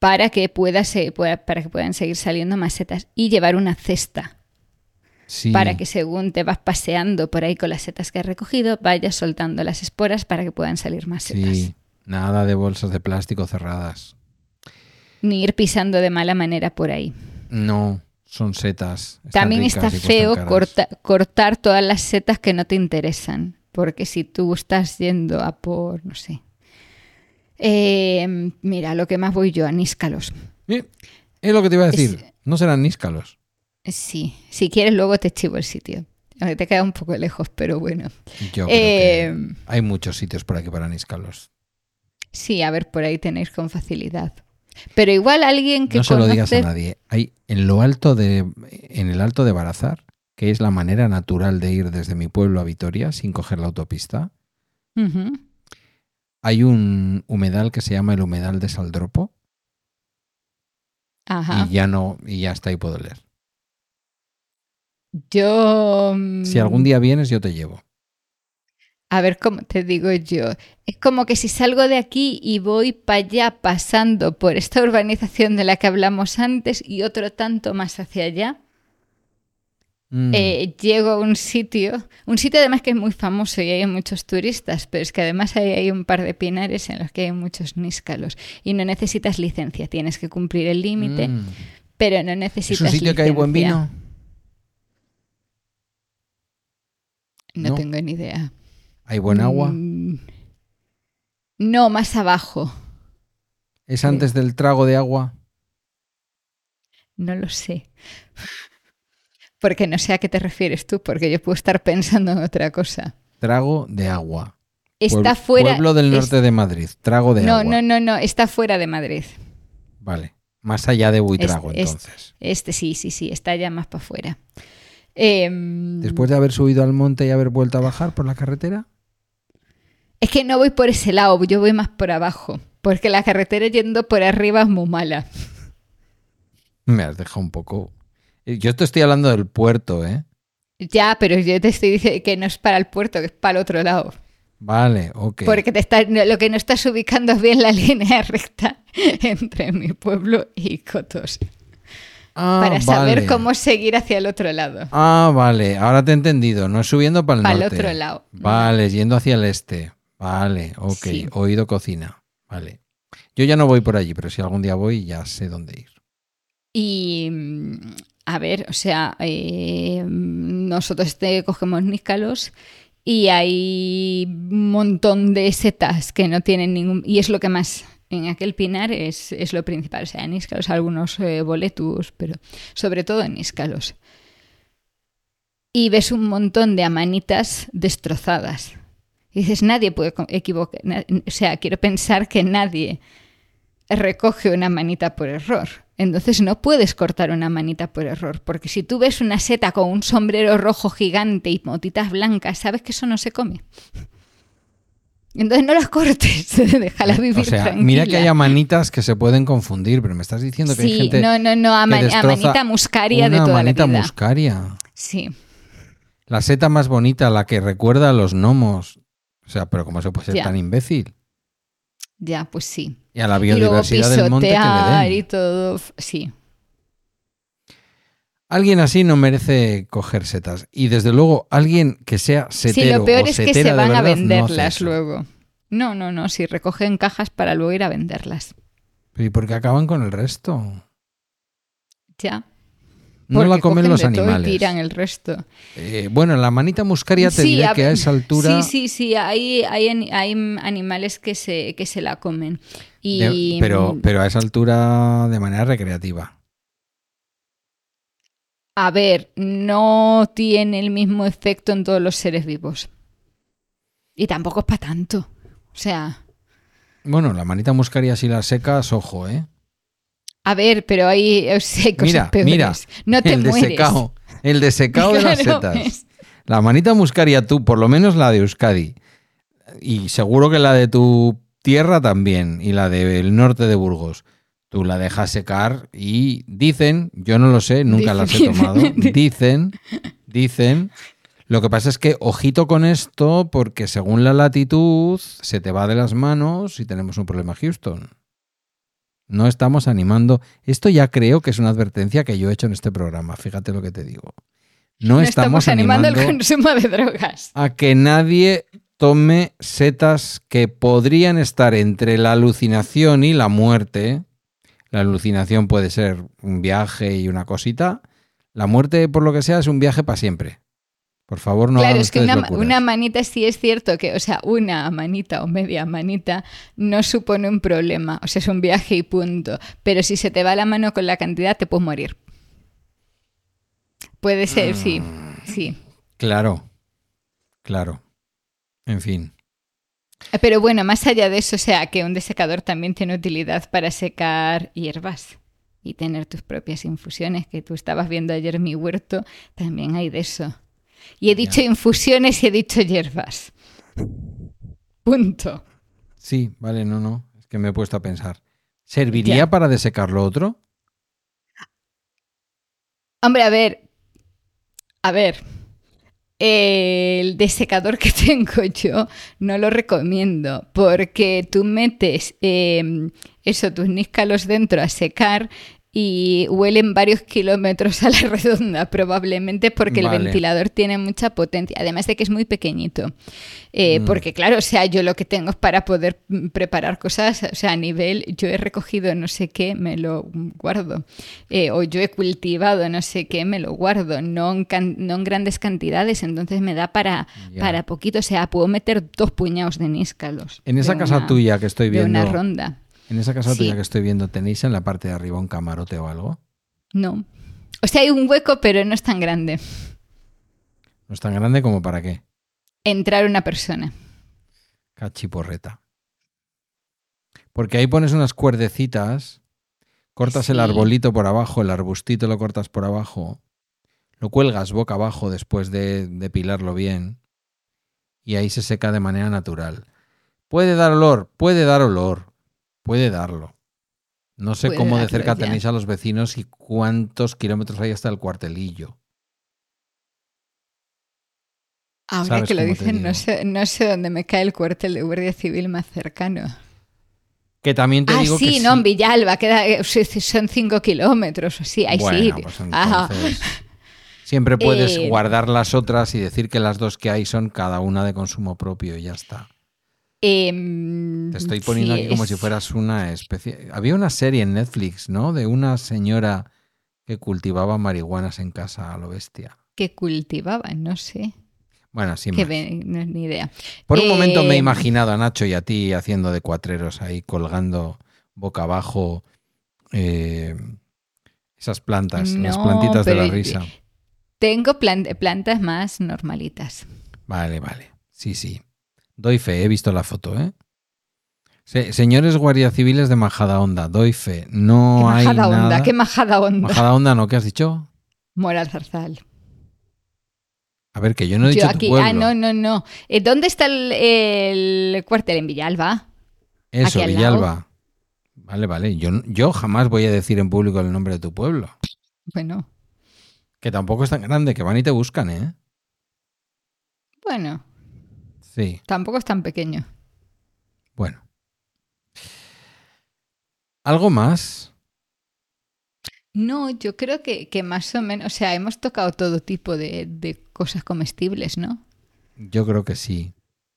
para que puedan seguir saliendo más setas. Y llevar una cesta. Sí. Para que según te vas paseando por ahí con las setas que has recogido, vayas soltando las esporas para que puedan salir más setas. Sí, nada de bolsas de plástico cerradas. Ni ir pisando de mala manera por ahí. No, son setas. También está feo cortar todas las setas que no te interesan. Porque si tú estás yendo a por, no sé. Mira, lo que más voy yo, a níscalos. Es lo que te iba a decir. No serán níscalos. Sí, si quieres luego te chivo el sitio. Aunque te queda un poco lejos, pero bueno. Yo creo que hay muchos sitios por aquí para níscalos. Sí, a ver, por ahí tenéis con facilidad. Pero igual alguien que no se lo digas a nadie. Hay en el Alto de Barazar, que es la manera natural de ir desde mi pueblo a Vitoria sin coger la autopista. Uh-huh. Hay un humedal que se llama el humedal de Saldropo. Ajá. Y ya hasta ahí puedo leer. Si algún día vienes, yo te llevo. A ver, ¿cómo te digo yo? Es como que si salgo de aquí y voy para allá pasando por esta urbanización de la que hablamos antes y otro tanto más hacia allá, llego a un sitio además que es muy famoso y hay muchos turistas, pero es que además hay un par de pinares en los que hay muchos níscalos y no necesitas licencia, tienes que cumplir el límite, pero no necesitas licencia. ¿Es un sitio que hay buen vino? No tengo ni idea. ¿Hay buen agua? No, más abajo. ¿Es antes del trago de agua? No lo sé. Porque no sé a qué te refieres tú, porque yo puedo estar pensando en otra cosa. Trago de agua. Está fuera. Pueblo del norte de Madrid. Trago de agua. No. Está fuera de Madrid. Vale. Más allá de Buitrago, entonces. Sí. Está ya más para afuera. Después de haber subido al monte y haber vuelto a bajar por la carretera. Es que no voy por ese lado, yo voy más por abajo. Porque la carretera yendo por arriba es muy mala. Me has dejado un poco. Yo te estoy hablando del puerto, ¿eh? Ya, pero yo te estoy diciendo que no es para el puerto, que es para el otro lado. Vale, ok. Porque lo que no estás ubicando es bien la línea recta entre mi pueblo y Cotos. Para saber cómo seguir hacia el otro lado. Vale, ahora te he entendido. No es subiendo para el norte. Para el otro lado. Vale, yendo hacia el este. Vale, ok. Sí. Oído cocina. Vale. Yo ya no voy por allí, pero si algún día voy ya sé dónde ir. Y a ver, o sea, nosotros cogemos níscalos y hay un montón de setas que no tienen ningún... Y es lo que más... En aquel pinar es lo principal, o sea, níscalos, algunos boletus, pero sobre todo en níscalos. Y ves un montón de amanitas destrozadas. Y dices, nadie puede equivocar, o sea, quiero pensar que nadie recoge una manita por error. Entonces no puedes cortar una manita por error, porque si tú ves una seta con un sombrero rojo gigante y motitas blancas, sabes que eso no se come. Entonces no las cortes, déjala vivir tranquila. Mira que hay amanitas que se pueden confundir, pero me estás diciendo que hay gente amanita muscaria de toda la vida. Amanita muscaria. Sí. La seta más bonita, la que recuerda a los gnomos. O sea, pero ¿cómo se puede ser tan imbécil? Ya, pues sí. Y a la biodiversidad del monte que le den. Y todo, sí. Alguien así no merece coger setas. Y desde luego, alguien que sea setero. Sí, lo peor es que se van a venderlas no luego. No, si recogen cajas para luego ir a venderlas. ¿Pero y por qué acaban con el resto? Ya. No la comen los animales. Y tiran el resto. Bueno, la manita muscaria te diré que a esa altura... Sí, hay animales que se la comen. Pero a esa altura de manera recreativa. A ver, no tiene el mismo efecto en todos los seres vivos. Y tampoco es para tanto. O sea... Bueno, la manita muscaria si la secas, ojo, ¿eh? A ver, pero hay cosas peores. Mira, no te mueres. El desecado de las setas. La manita muscaria tú, por lo menos la de Euskadi. Y seguro que la de tu tierra también. Y la del norte de Burgos. Tú la dejas secar y dicen, yo no lo sé, nunca las he tomado, dicen, lo que pasa es que ojito con esto porque según la latitud se te va de las manos y tenemos un problema, Houston. No estamos animando. Esto ya creo que es una advertencia que yo he hecho en este programa. Fíjate lo que te digo. No estamos animando el consumo de drogas. A que nadie tome setas que podrían estar entre la alucinación y la muerte. La alucinación puede ser un viaje y una cosita. La muerte, por lo que sea, es un viaje para siempre. Por favor, no hagan ustedes locuras. Claro, es que una manita sí es cierto que, o sea, una manita o media manita no supone un problema. O sea, es un viaje y punto. Pero si se te va la mano con la cantidad, te puedes morir. Puede ser, sí. Claro. En fin. Pero bueno, más allá de eso, o sea, que un desecador también tiene utilidad para secar hierbas y tener tus propias infusiones, que tú estabas viendo ayer mi huerto, también hay de eso. Y he dicho infusiones y he dicho hierbas. Punto. Sí, vale, no. Es que me he puesto a pensar. ¿Serviría para desecar lo otro? Hombre, a ver. El desecador que tengo yo no lo recomiendo porque tú metes tus níscalos dentro a secar y huelen varios kilómetros a la redonda, probablemente porque el ventilador tiene mucha potencia, además de que es muy pequeñito. Porque claro, o sea, yo lo que tengo es para poder preparar cosas, o sea, a nivel, yo he recogido no sé qué, me lo guardo. O yo he cultivado no sé qué, me lo guardo, no en grandes cantidades, entonces me da para poquito, o sea, puedo meter 2 puñados de níscalos. En esa casa tuya que estoy viendo. De una ronda. En esa casa tuya que estoy viendo, ¿tenéis en la parte de arriba un camarote o algo? No. O sea, hay un hueco, pero no es tan grande. ¿No es tan grande como para qué? Entrar una persona. Cachiporreta. Porque ahí pones unas cuerdecitas, cortas el arbolito por abajo, el arbustito lo cortas por abajo, lo cuelgas boca abajo después de depilarlo bien y ahí se seca de manera natural. ¿Puede dar olor? Puede darlo. No sé cómo de cerca tenéis a los vecinos y cuántos kilómetros hay hasta el cuartelillo. Ahora que lo dicen, no sé dónde me cae el cuartel de Guardia Civil más cercano. Que también te digo que sí, no, en Villalba, son 5 kilómetros. Sí, ahí bueno, sí. Pues entonces, siempre puedes guardar las otras y decir que las 2 que hay son cada una de consumo propio y ya está. Te estoy poniendo aquí como si fueras una especie... Había una serie en Netflix, ¿no? De una señora que cultivaba marihuanas en casa a lo bestia. ¿Que cultivaba? No sé. Bueno, sin más. No es ni idea. Por un momento me he imaginado a Nacho y a ti haciendo de cuatreros ahí, colgando boca abajo esas plantas, las plantitas de la risa. Tengo plantas más normalitas. Vale. Sí. Doy fe, he visto la foto, ¿eh? Señores guardias civiles de Majadahonda, doy fe. No hay nada... ¿Qué Majadahonda? Majadahonda, ¿no? ¿Qué has dicho? Mora Zarzal. A ver, que yo no he dicho tu pueblo. No. ¿Dónde está el cuartel? En Villalba. Eso, Villalba. Vale. Yo jamás voy a decir en público el nombre de tu pueblo. Bueno. Que tampoco es tan grande, que van y te buscan, ¿eh? Bueno. Sí. Tampoco es tan pequeño. Bueno. ¿Algo más? No, yo creo que más o menos, o sea, hemos tocado todo tipo de cosas comestibles, ¿no? Yo creo que sí.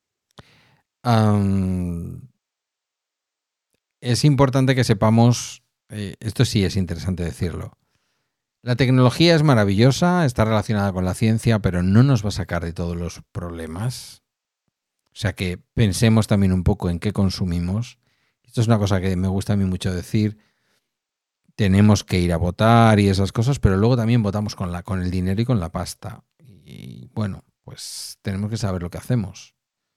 Es importante que sepamos, esto sí es interesante decirlo. La tecnología es maravillosa, está relacionada con la ciencia, pero no nos va a sacar de todos los problemas. O sea que pensemos también un poco en qué consumimos. Esto es una cosa que me gusta a mí mucho decir. Tenemos que ir a votar y esas cosas, pero luego también votamos con el dinero y con la pasta. Y bueno, pues tenemos que saber lo que hacemos.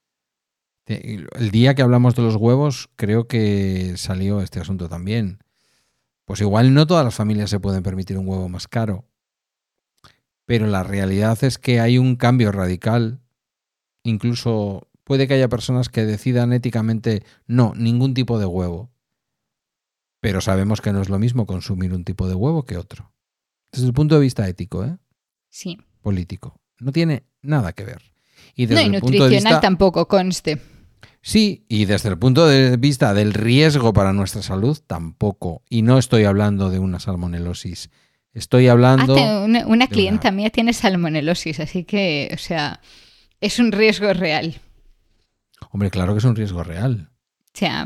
El día que hablamos de los huevos, creo que salió este asunto también. Pues igual no todas las familias se pueden permitir un huevo más caro. Pero la realidad es que hay un cambio radical. Incluso puede que haya personas que decidan éticamente no, ningún tipo de huevo. Pero sabemos que no es lo mismo consumir un tipo de huevo que otro. Desde el punto de vista ético, ¿eh? Sí. Político. No tiene nada que ver. Y desde el punto de vista tampoco, conste. Sí, y desde el punto de vista del riesgo para nuestra salud, tampoco. Y no estoy hablando de una salmonelosis. Estoy hablando... Una clienta mía tiene salmonelosis, así que, o sea, es un riesgo real. Hombre, claro que es un riesgo real. O sea,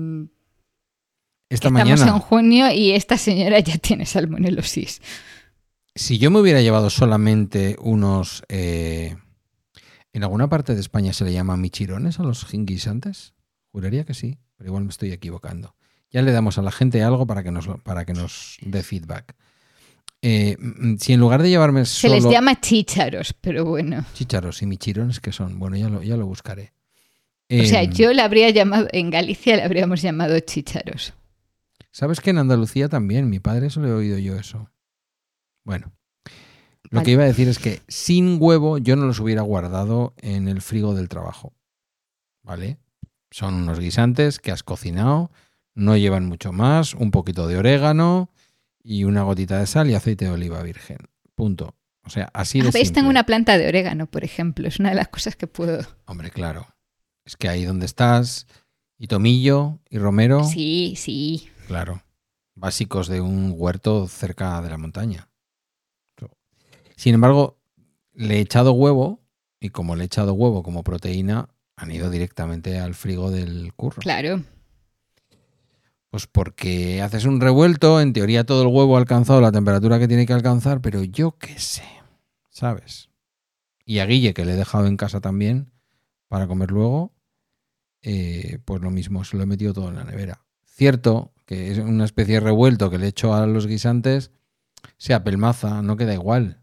esta estamos mañana, en junio y esta señora ya tiene salmonelosis. si yo me hubiera llevado solamente unos... ¿en alguna parte de España se le llama michirones a los guisantes? Juraría que sí, pero igual me estoy equivocando. Ya le damos a la gente algo para que nos dé feedback. Si en lugar de llevarme Se solo... les llama chícharos, pero bueno. Chícharos y michirones, ¿qué son? Bueno, ya lo buscaré. O sea, yo le habría llamado, en Galicia le habríamos llamado chícharos. ¿Sabes que en Andalucía también? Mi padre, eso le he oído yo eso. Bueno, lo Vale. que iba a decir es que sin huevo yo no los hubiera guardado en el frigo del trabajo. ¿Vale? Son unos guisantes que has cocinado, no llevan mucho más, un poquito de orégano y una gotita de sal y aceite de oliva virgen. Punto. O sea, así de ¿Veis? simple. Tengo una planta de orégano, por ejemplo. Es una de las cosas que puedo... Hombre, claro. Es que ahí donde estás, y tomillo, y romero, Sí, sí. claro. Básicos de un huerto cerca de la montaña. Sin embargo, le he echado huevo, y como le he echado huevo como proteína, han ido directamente al frigo del curro. Claro. Pues porque haces un revuelto, en teoría todo el huevo ha alcanzado la temperatura que tiene que alcanzar, pero yo qué sé, ¿sabes? Y a Guille, que le he dejado en casa también para comer luego, pues lo mismo, se lo he metido todo en la nevera. Cierto que es una especie de revuelto que le echo a los guisantes, se apelmaza, no queda igual.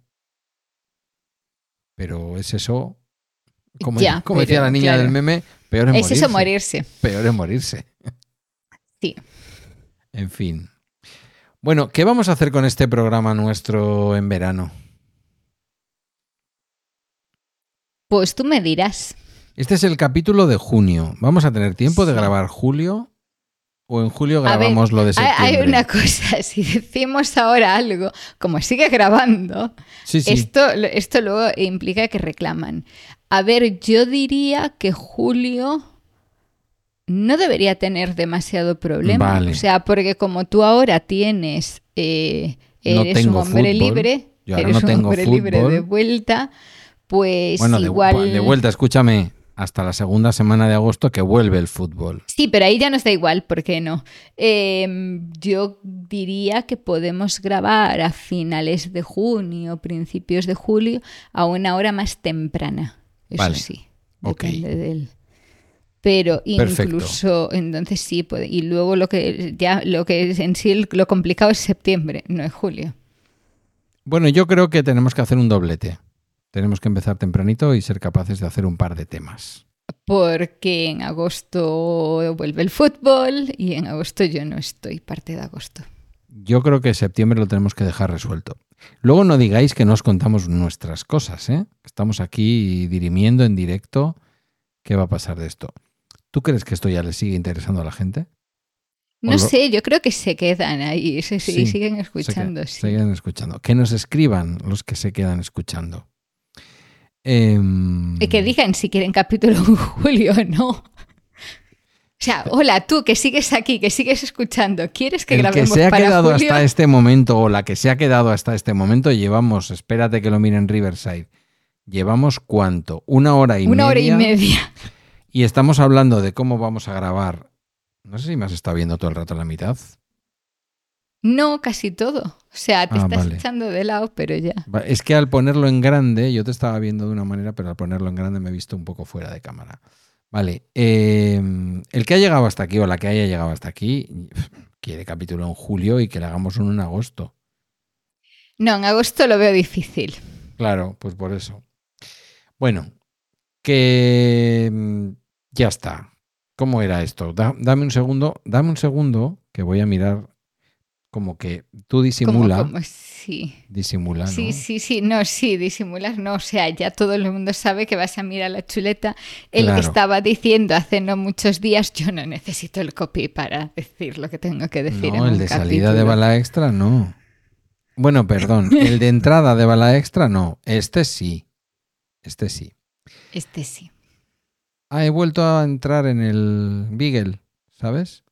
Pero es eso, como decía la niña claro, del meme, peor es morirse. Es eso, morirse. Peor es morirse. Sí. En fin. Bueno, ¿qué vamos a hacer con este programa nuestro en verano? Pues tú me dirás. Este es el capítulo de junio. ¿Vamos a tener tiempo de Sí. grabar julio? ¿O en julio A ver, grabamos lo de septiembre? Hay una cosa, si decimos ahora algo, como sigue grabando, Sí, sí. esto luego implica que reclaman. A ver, yo diría que julio no debería tener demasiado problema. Vale. O sea, porque como tú ahora tienes, eres tengo un hombre fútbol. libre, Yo ahora eres no un tengo hombre libre fútbol. de vuelta, pues Bueno, igual... de vuelta, escúchame, hasta la segunda semana de agosto que vuelve el fútbol. Sí, pero ahí ya nos da igual, ¿por qué no? Yo diría que podemos grabar a finales de junio, principios de julio, a una hora más temprana. Eso Vale. sí, Ok. depende del... Pero Perfecto. incluso, entonces sí, puede. Y luego lo que es en sí lo complicado es septiembre, no es julio. Bueno, yo creo que tenemos que hacer un doblete. Tenemos que empezar tempranito y ser capaces de hacer un par de temas. Porque en agosto vuelve el fútbol y en agosto yo no estoy, parte de agosto. Yo creo que septiembre lo tenemos que dejar resuelto. Luego no digáis que no os contamos nuestras cosas, ¿eh? Estamos aquí dirimiendo en directo qué va a pasar de esto. ¿Tú crees que esto ya le sigue interesando a la gente? No sé, yo creo que se quedan ahí, sí, siguen escuchando. Sí. Siguen escuchando. Que nos escriban los que se quedan escuchando. Y que digan si quieren capítulo en julio o no. O sea, hola, tú que sigues aquí, que sigues escuchando, ¿quieres que grabemos para julio? El que se ha quedado julio? hasta este momento, o la que se ha quedado hasta este momento, llevamos, espérate que lo miren Riverside, llevamos ¿cuánto? Una hora y media. Y estamos hablando de cómo vamos a grabar. No sé si me has estado viendo todo el rato a la mitad. No, casi todo. O sea, te estás vale. echando de lado, pero ya. Es que al ponerlo en grande, yo te estaba viendo de una manera, pero al ponerlo en grande me he visto un poco fuera de cámara. Vale. El que ha llegado hasta aquí o la que haya llegado hasta aquí quiere capítulo en julio y que le hagamos uno en agosto. No, en agosto lo veo difícil. Claro, pues por eso. Bueno, que ya está. ¿Cómo era esto? Dame un segundo que voy a mirar. Como que tú disimula. Sí. Disimula, ¿no? Sí, disimulas no. O sea, ya todo el mundo sabe que vas a mirar la chuleta. El Claro. que estaba diciendo hace no muchos días, yo no necesito el copy para decir lo que tengo que decir. No, en el de capítulo. salida de bala extra no. Bueno, perdón, el de entrada de bala extra no. Este sí. Este sí. he vuelto a entrar en el Beagle, ¿sabes?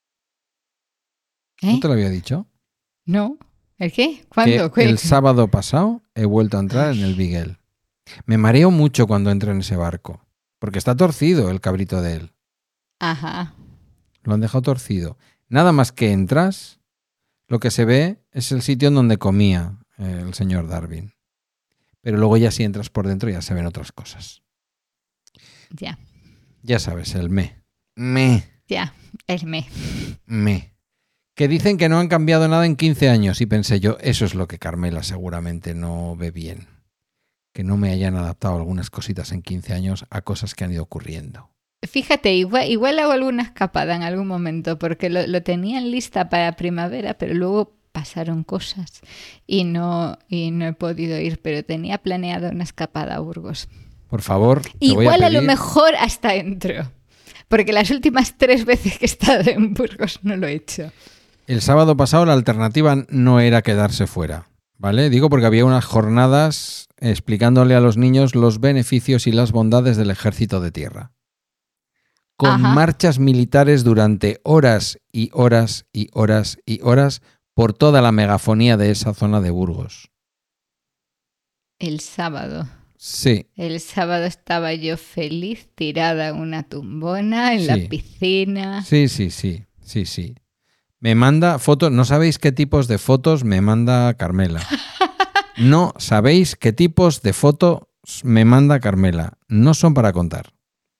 ¿Eh? ¿No te lo había dicho? No. ¿El qué? ¿Cuándo? Que el sábado pasado he vuelto a entrar en el Beagle. Me mareo mucho cuando entro en ese barco, porque está torcido el cabrito de él. Ajá. Lo han dejado torcido. Nada más que entras, lo que se ve es el sitio en donde comía el señor Darwin. Pero luego ya si entras por dentro ya se ven otras cosas. Ya. Ya sabes, el me. Ya, el me. Que dicen que no han cambiado nada en 15 años y pensé yo, eso es lo que Carmela seguramente no ve bien. Que no me hayan adaptado algunas cositas en 15 años a cosas que han ido ocurriendo. Fíjate, igual hago alguna escapada en algún momento porque lo tenían lista para primavera, pero luego pasaron cosas y no he podido ir, pero tenía planeado una escapada a Burgos. Por favor, te igual voy a pedir... a lo mejor hasta entro, porque las últimas 3 veces que he estado en Burgos no lo he hecho. El sábado pasado la alternativa no era quedarse fuera, ¿vale? Digo porque había unas jornadas explicándole a los niños los beneficios y las bondades del ejército de tierra. Con marchas militares durante horas y horas y horas y horas por toda la megafonía de esa zona de Burgos. El sábado. Sí. El sábado estaba yo feliz, tirada en una tumbona, en la piscina. Sí. Me manda fotos, no sabéis qué tipos de fotos me manda Carmela. No sabéis qué tipos de fotos me manda Carmela. No son para contar.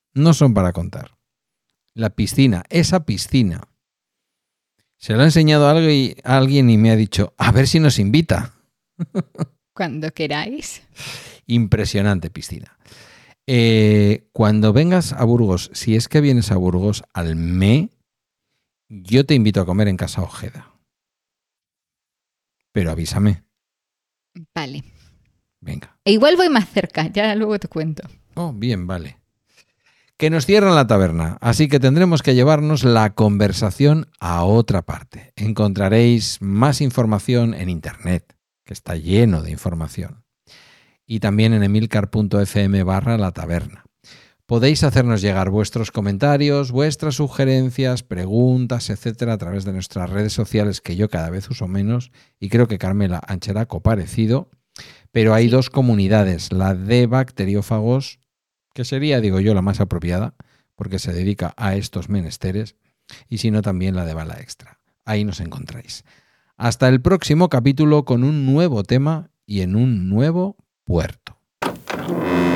La piscina, esa piscina. Se lo ha enseñado a alguien y me ha dicho, a ver si nos invita. Cuando queráis. Impresionante piscina. Cuando vengas a Burgos, si es que vienes a Burgos al ME, yo te invito a comer en Casa Ojeda. Pero avísame. Vale. Venga. E igual voy más cerca, ya luego te cuento. Oh, bien, vale. Que nos cierran la taberna, así que tendremos que llevarnos la conversación a otra parte. Encontraréis más información en internet, que está lleno de información. Y también en emilcar.fm/la taberna. Podéis hacernos llegar vuestros comentarios, vuestras sugerencias, preguntas, etcétera, a través de nuestras redes sociales, que yo cada vez uso menos, y creo que Carmela Ancheraco parecido, pero hay dos comunidades, la de bacteriófagos, que sería, digo yo, la más apropiada, porque se dedica a estos menesteres, y si no, también la de Bala Extra. Ahí nos encontráis. Hasta el próximo capítulo con un nuevo tema y en un nuevo puerto.